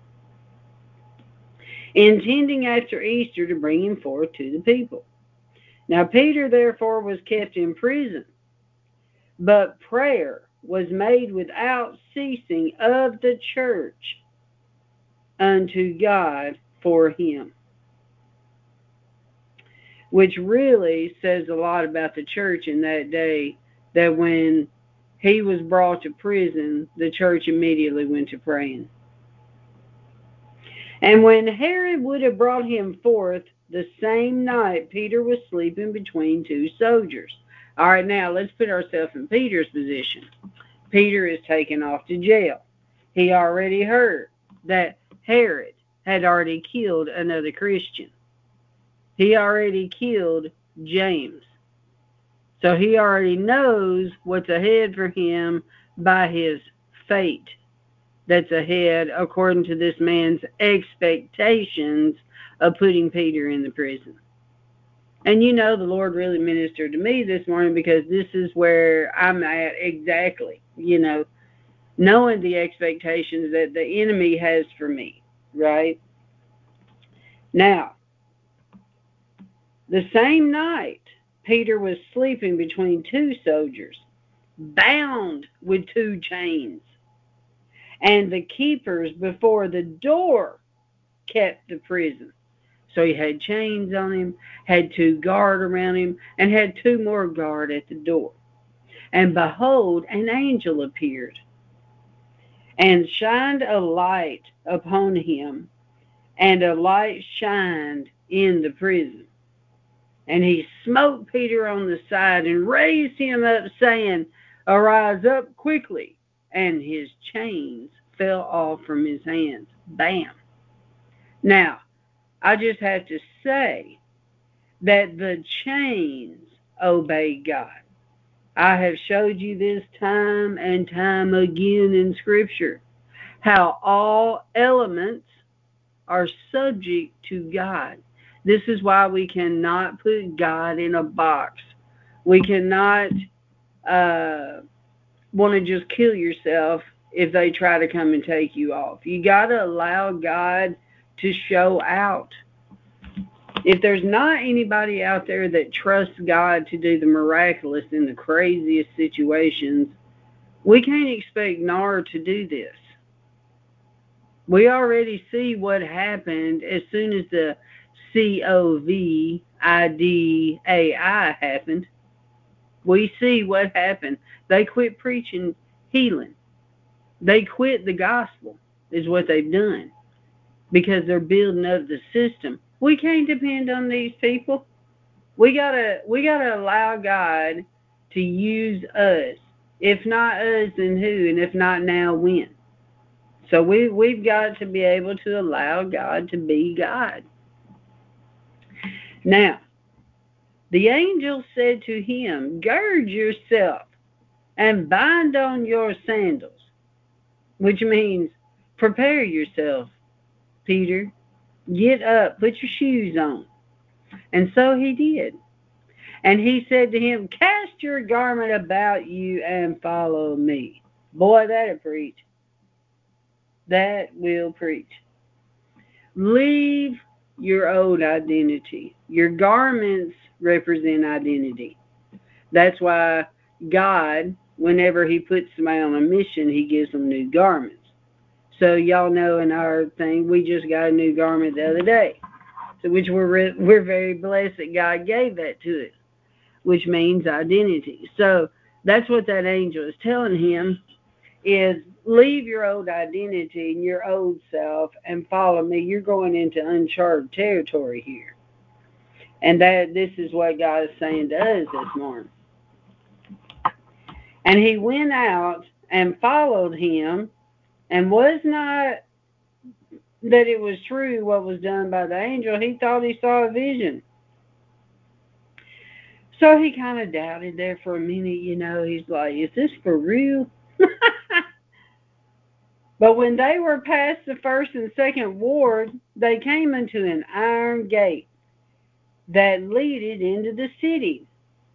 intending after Easter to bring him forth to the people. Now Peter therefore was kept in prison, but prayer was made without ceasing of the church unto God for him. Which really says a lot about the church in that day, that when he was brought to prison, the church immediately went to praying. And when Herod would have brought him forth, the same night Peter was sleeping between 2 soldiers. All right, now let's put ourselves in Peter's position. Peter is taken off to jail. He already heard that Herod had already killed another Christian. He already killed James. So he already knows what's ahead for him by his fate that's ahead according to this man's expectations of putting Peter in the prison. And you know, the Lord really ministered to me this morning because this is where I'm at exactly, knowing the expectations that the enemy has for me, right? Now, the same night, Peter was sleeping between two soldiers, bound with two chains. And the keepers before the door kept the prison. So he had chains on him, had two guard around him, and had two more guard at the door. And behold, an angel appeared and shined a light upon him, and a light shined in the prison. And he smote Peter on the side and raised him up, saying, "Arise up quickly." And his chains fell off from his hands. Bam. Now, I just have to say that the chains obey God. I have showed you this time and time again in Scripture, how all elements are subject to God. This is why we cannot put God in a box. We cannot want to just kill yourself if they try to come and take you off. You got to allow God to show out. If there's not anybody out there that trusts God to do the miraculous in the craziest situations, we can't expect NAR to do this. We already see what happened as soon as the COVID happened. We see what happened. They quit preaching healing. They quit the gospel, is what they've done, because they're building up the system. We can't depend on these people. We gotta allow God to use us. If not us, then who? And if not now, when? So we've got to be able to allow God to be God. Now, the angel said to him, "Gird yourself and bind on your sandals," which means prepare yourself, Peter. Get up, put your shoes on. And so he did. And he said to him, "Cast your garment about you and follow me." Boy, that'll preach. That will preach. Leave your old identity. Your garments represent identity. That's why God, whenever he puts somebody on a mission, he gives them new garments. So y'all know in our thing, we just got a new garment the other day. So which we're very blessed that God gave that to us, which means identity. So that's what that angel is telling him, is leave your old identity and your old self and follow me. You're going into uncharted territory here. And this is what God is saying to us this morning. And he went out and followed him, and was not that it was true what was done by the angel. He thought he saw a vision. So he kind of doubted there for a minute, he's like, is this for real? But when they were past the first and second ward, they came into an iron gate that leaded into the city.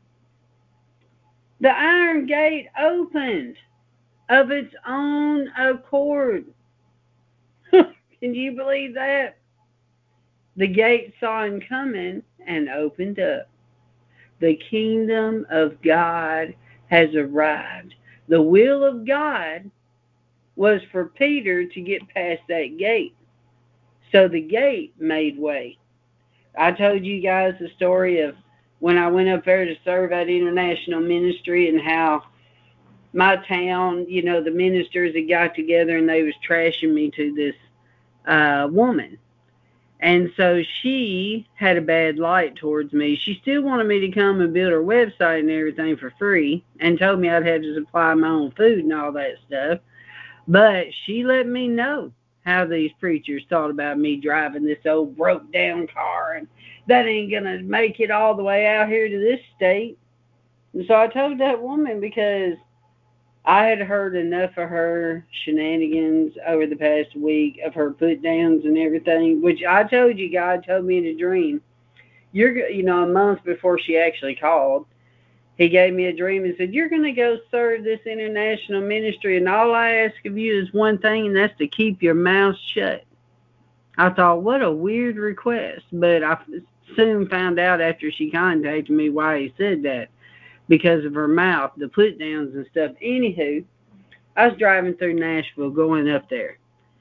The iron gate opened of its own accord. Can you believe that? The gate saw him coming and opened up. The kingdom of God has arrived. The will of God was for Peter to get past that gate. So the gate made way. I told you guys the story of when I went up there to serve at International Ministry, and how my town, the ministers had got together and they was trashing me to this woman. And so she had a bad light towards me. She still wanted me to come and build her website and everything for free, and told me I'd have to supply my own food and all that stuff. But she let me know how these preachers thought about me driving this old broke down car, and that ain't gonna make it all the way out here to this state. And so I told that woman, because I had heard enough of her shenanigans over the past week, of her put downs and everything, which I told you God told me in a dream. A month before she actually called, he gave me a dream and said, you're going to go serve this international ministry, and all I ask of you is one thing, and that's to keep your mouth shut. I thought, what a weird request, but I soon found out after she contacted me why he said that, because of her mouth, the put downs and stuff. Anywho, I was driving through Nashville going up there,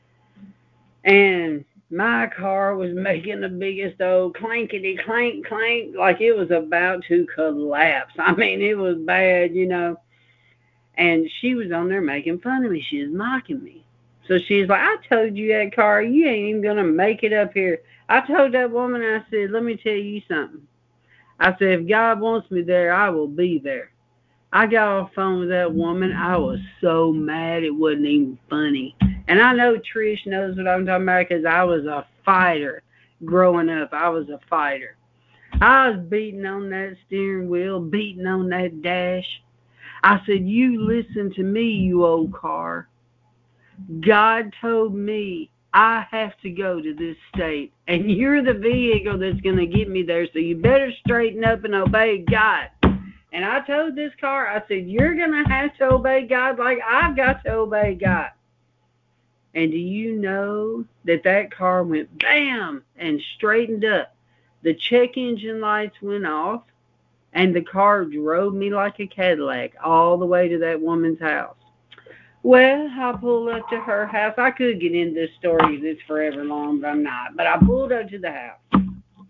and my car was making the biggest old clankety clank clank, like it was about to collapse. I mean, it was bad, And she was on there making fun of me. She was mocking me. So she's like, I told you that car, you ain't even going to make it up here. I told that woman, I said, let me tell you something. I said, if God wants me there, I will be there. I got off the phone with that woman. I was so mad it wasn't even funny. And I know Trish knows what I'm talking about, because I was a fighter growing up. I was a fighter. I was beating on that steering wheel, beating on that dash. I said, you listen to me, you old car. God told me I have to go to this state, and you're the vehicle that's going to get me there, so you better straighten up and obey God. And I told this car, I said, you're going to have to obey God like I've got to obey God. And do you know that car went bam and straightened up? The check engine lights went off, and the car drove me like a Cadillac all the way to that woman's house. Well, I pulled up to her house. I could get into this story. It's forever long, but I'm not. But I pulled up to the house.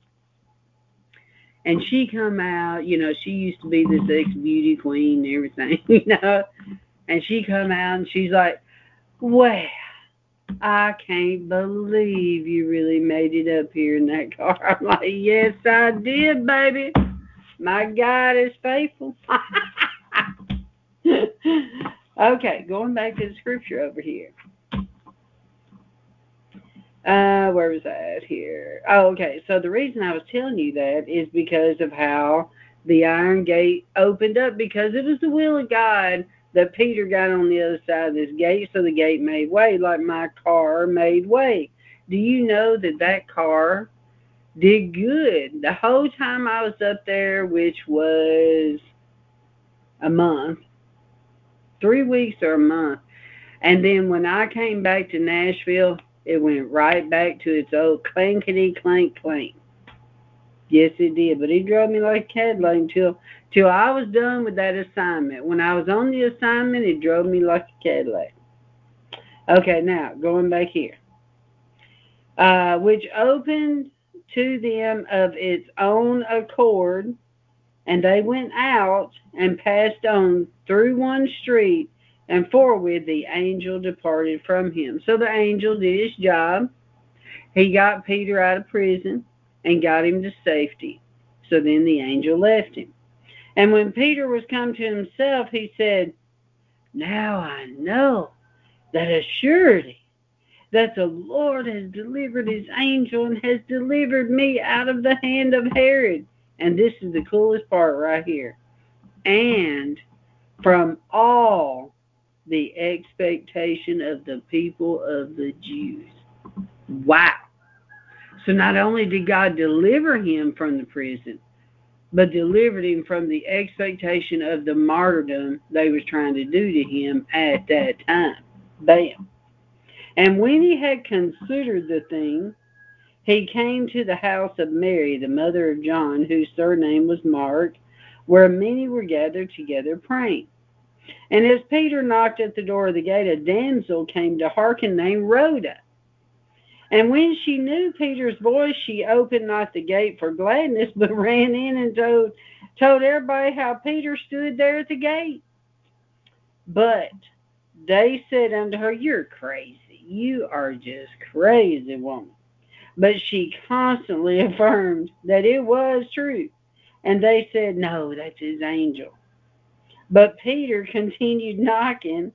And she come out, she used to be this ex-beauty queen and everything, And she come out and she's like, well, I can't believe you really made it up here in that car. I'm like, yes, I did, baby. My God is faithful. Okay, going back to the scripture over here. Where was I at here? Oh, okay. So the reason I was telling you that is because of how the iron gate opened up, because it was the will of God that Peter got on the other side of this gate, so the gate made way, like my car made way. Do you know that car did good the whole time I was up there, which was a month, 3 weeks or a month. And then when I came back to Nashville, it went right back to its old clankety clank clank. Yes, it did. But it drove me like a Cadillac till I was done with that assignment. When I was on the assignment, it drove me like a Cadillac. Okay, now going back here. Which opened to them of its own accord, and they went out and passed on through one street, and forthwith the angel departed from him. So the angel did his job. He got Peter out of prison and got him to safety. So then the angel left him. And when Peter was come to himself, he said, now I know that assuredly that the Lord has delivered his angel and has delivered me out of the hand of Herod. And this is the coolest part right here. And from all the expectation of the people of the Jews. Wow. So not only did God deliver him from the prison, but delivered him from the expectation of the martyrdom they was trying to do to him at that time. Bam. And when he had considered the thing, he came to the house of Mary, the mother of John, whose surname was Mark, where many were gathered together praying. And as Peter knocked at the door of the gate, a damsel came to hearken named Rhoda. And when she knew Peter's voice, she opened not the gate for gladness, but ran in and told everybody how Peter stood there at the gate. But they said unto her, you're crazy. You are just crazy, woman. But she constantly affirmed that it was true. And they said, no, that's his angel. But Peter continued knocking,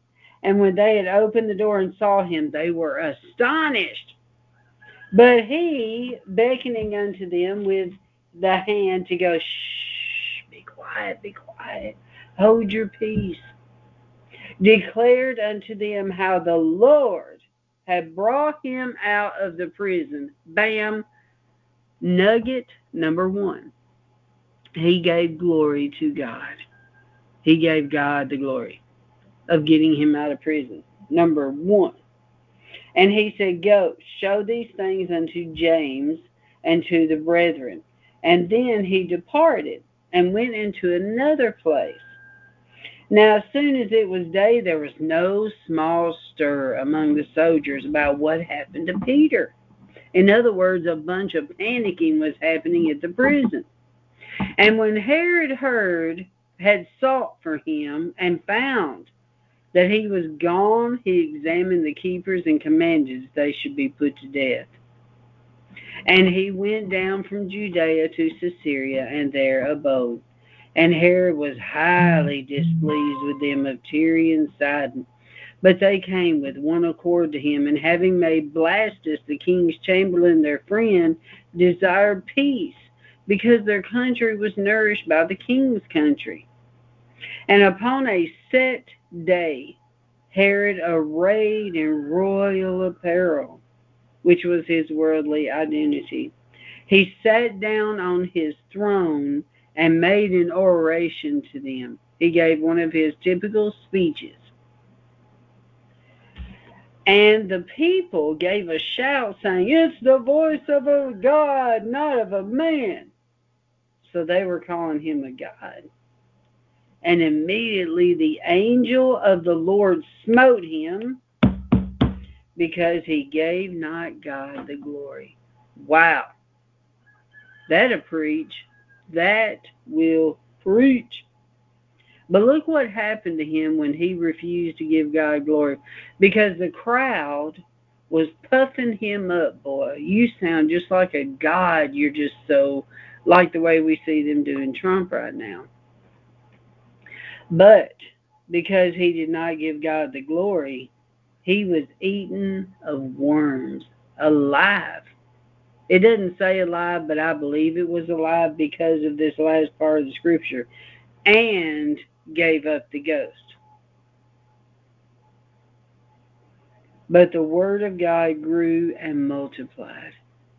And when they had opened the door and saw him, they were astonished. But he, beckoning unto them with the hand to go, shh, be quiet, hold your peace, declared unto them how the Lord had brought him out of the prison. Bam, nugget number one. He gave glory to God. He gave God the glory of getting him out of prison. Number one. And he said, go, show these things unto James and to the brethren. And then he departed and went into another place. Now, as soon as it was day, there was no small stir among the soldiers about what happened to Peter. In other words, a bunch of panicking was happening at the prison. And when Herod had sought for him and found that he was gone, he examined the keepers and commanded that they should be put to death. And he went down from Judea to Caesarea and there abode. And Herod was highly displeased with them of Tyre and Sidon. But they came with one accord to him, and having made Blastus the king's chamberlain their friend, desired peace, because their country was nourished by the king's country. And upon a set day, Herod, arrayed in royal apparel, which was his worldly identity, he sat down on his throne and made an oration to them. He gave one of his typical speeches. And the people gave a shout, saying, it's the voice of a God, not of a man. So they were calling him a god. And immediately the angel of the Lord smote him, because he gave not God the glory. Wow. That'll preach. That will preach. But look what happened to him when he refused to give God glory. Because the crowd was puffing him up, boy. You sound just like a god. You're just so like the way we see them doing Trump right now. But because he did not give God the glory, he was eaten of worms, alive. It doesn't say alive, but I believe it was alive because of this last part of the scripture. And gave up the ghost. But the word of God grew and multiplied.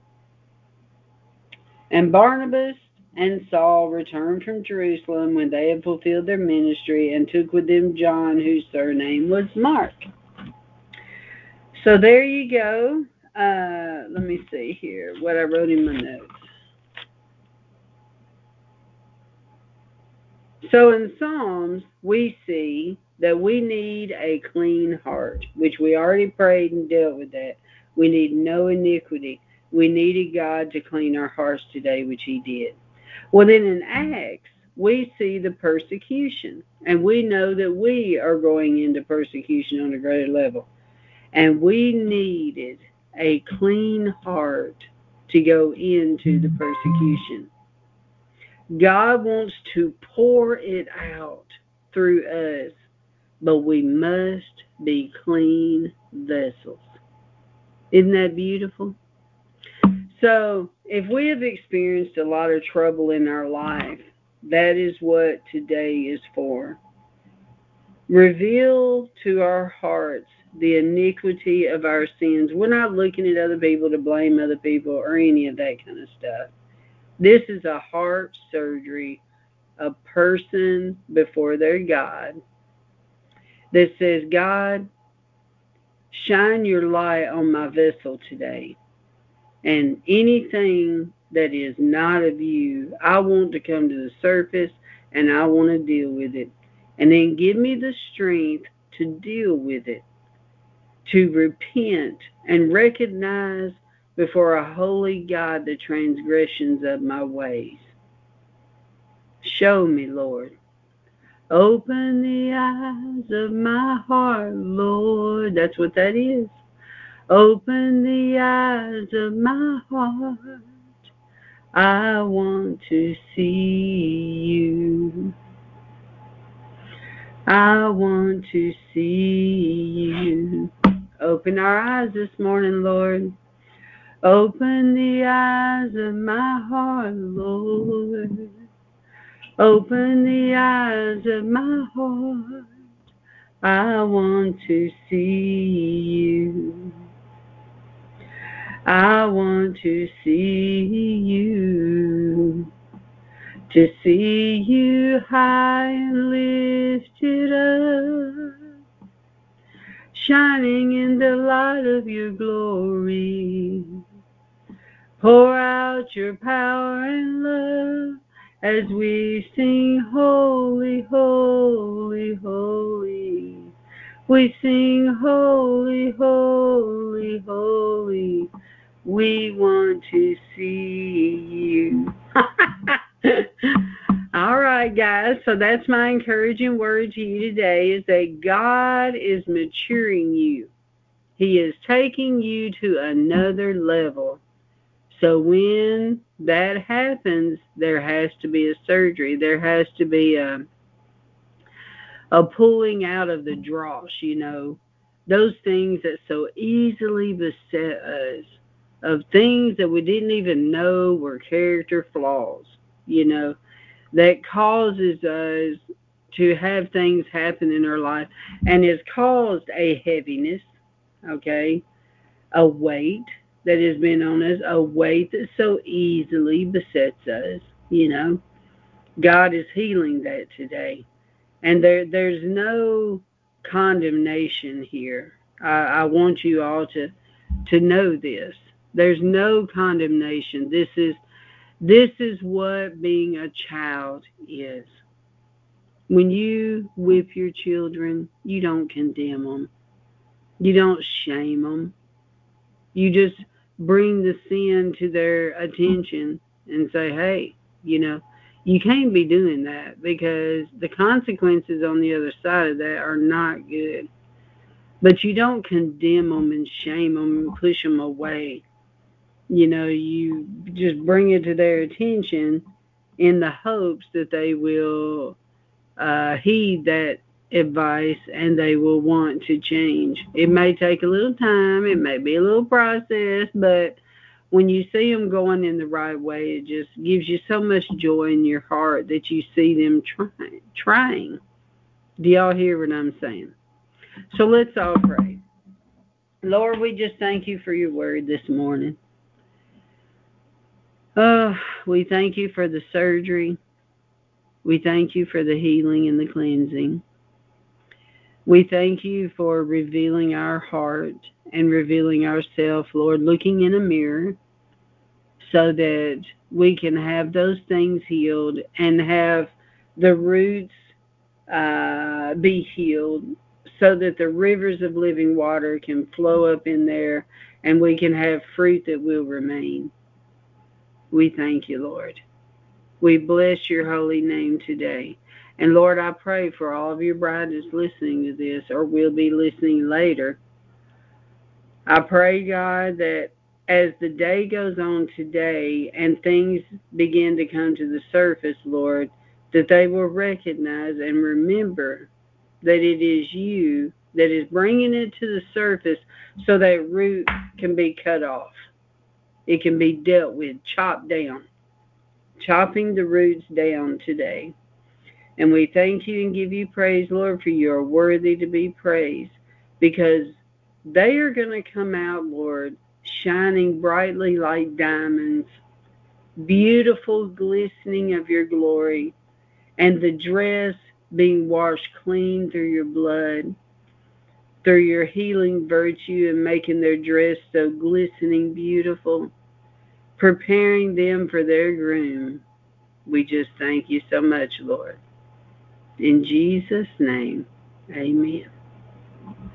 And Barnabas and Saul returned from Jerusalem when they had fulfilled their ministry, and took with them John, whose surname was Mark. So there you go. Let me see here what I wrote in my notes. So in Psalms, we see that we need a clean heart, which we already prayed and dealt with that. We need no iniquity. We needed God to clean our hearts today, which he did. Well, then in Acts, we see the persecution, and we know that we are going into persecution on a greater level. And we needed a clean heart to go into the persecution. God wants to pour it out through us, but we must be clean vessels. Isn't that beautiful? So, if we have experienced a lot of trouble in our life, that is what today is for. Reveal to our hearts the iniquity of our sins. We're not looking at other people to blame other people or any of that kind of stuff. This is a heart surgery, a person before their God that says, God, shine your light on my vessel today. And anything that is not of you, I want to come to the surface, and I want to deal with it. And then give me the strength to deal with it, to repent and recognize before a holy God the transgressions of my ways. Show me, Lord. Open the eyes of my heart, Lord. That's what that is. Open the eyes of my heart. I want to see you. I want to see you. Open our eyes this morning, Lord. Open the eyes of my heart, Lord. Open the eyes of my heart. I want to see you. I want to see you. To see you high and lifted up, shining in the light of your glory. Pour out your power and love as we sing holy, holy, holy. We sing holy, holy, holy. We want to see you. All right, guys. So that's my encouraging word to you today, is that God is maturing you. He is taking you to another level. So when that happens, there has to be a surgery. There has to be a pulling out of the dross, those things that so easily beset us, of things that we didn't even know were character flaws, that causes us to have things happen in our life and has caused a heaviness, okay, a weight that has been on us, a weight that so easily besets us, God is healing that today. And there's no condemnation here. I want you all to know this. There's no condemnation. This is what being a child is. When you whip your children, you don't condemn them. You don't shame them. You just bring the sin to their attention and say, hey, you can't be doing that, because the consequences on the other side of that are not good. But you don't condemn them and shame them and push them away. You just bring it to their attention in the hopes that they will heed that advice and they will want to change. It may take a little time, it may be a little process, but when you see them going in the right way, it just gives you so much joy in your heart that you see them trying. Do y'all hear what I'm saying? So let's all pray. Lord, we just thank you for your word this morning. Oh, we thank you for the surgery. We thank you for the healing and the cleansing. We thank you for revealing our heart and revealing ourselves, Lord, looking in a mirror so that we can have those things healed and have the roots be healed, so that the rivers of living water can flow up in there and we can have fruit that will remain. We thank you, Lord. We bless your holy name today. And Lord, I pray for all of your brides listening to this or will be listening later. I pray, God, that as the day goes on today and things begin to come to the surface, Lord, that they will recognize and remember that it is you that is bringing it to the surface so that root can be cut off. It can be dealt with, chopped down, chopping the roots down today. And we thank you and give you praise, Lord, for you are worthy to be praised, because they are going to come out, Lord, shining brightly like diamonds, beautiful glistening of your glory, and the dress being washed clean through your blood, through your healing virtue, and making their dress so glistening beautiful, preparing them for their groom. We just thank you so much, Lord. In Jesus' name, amen.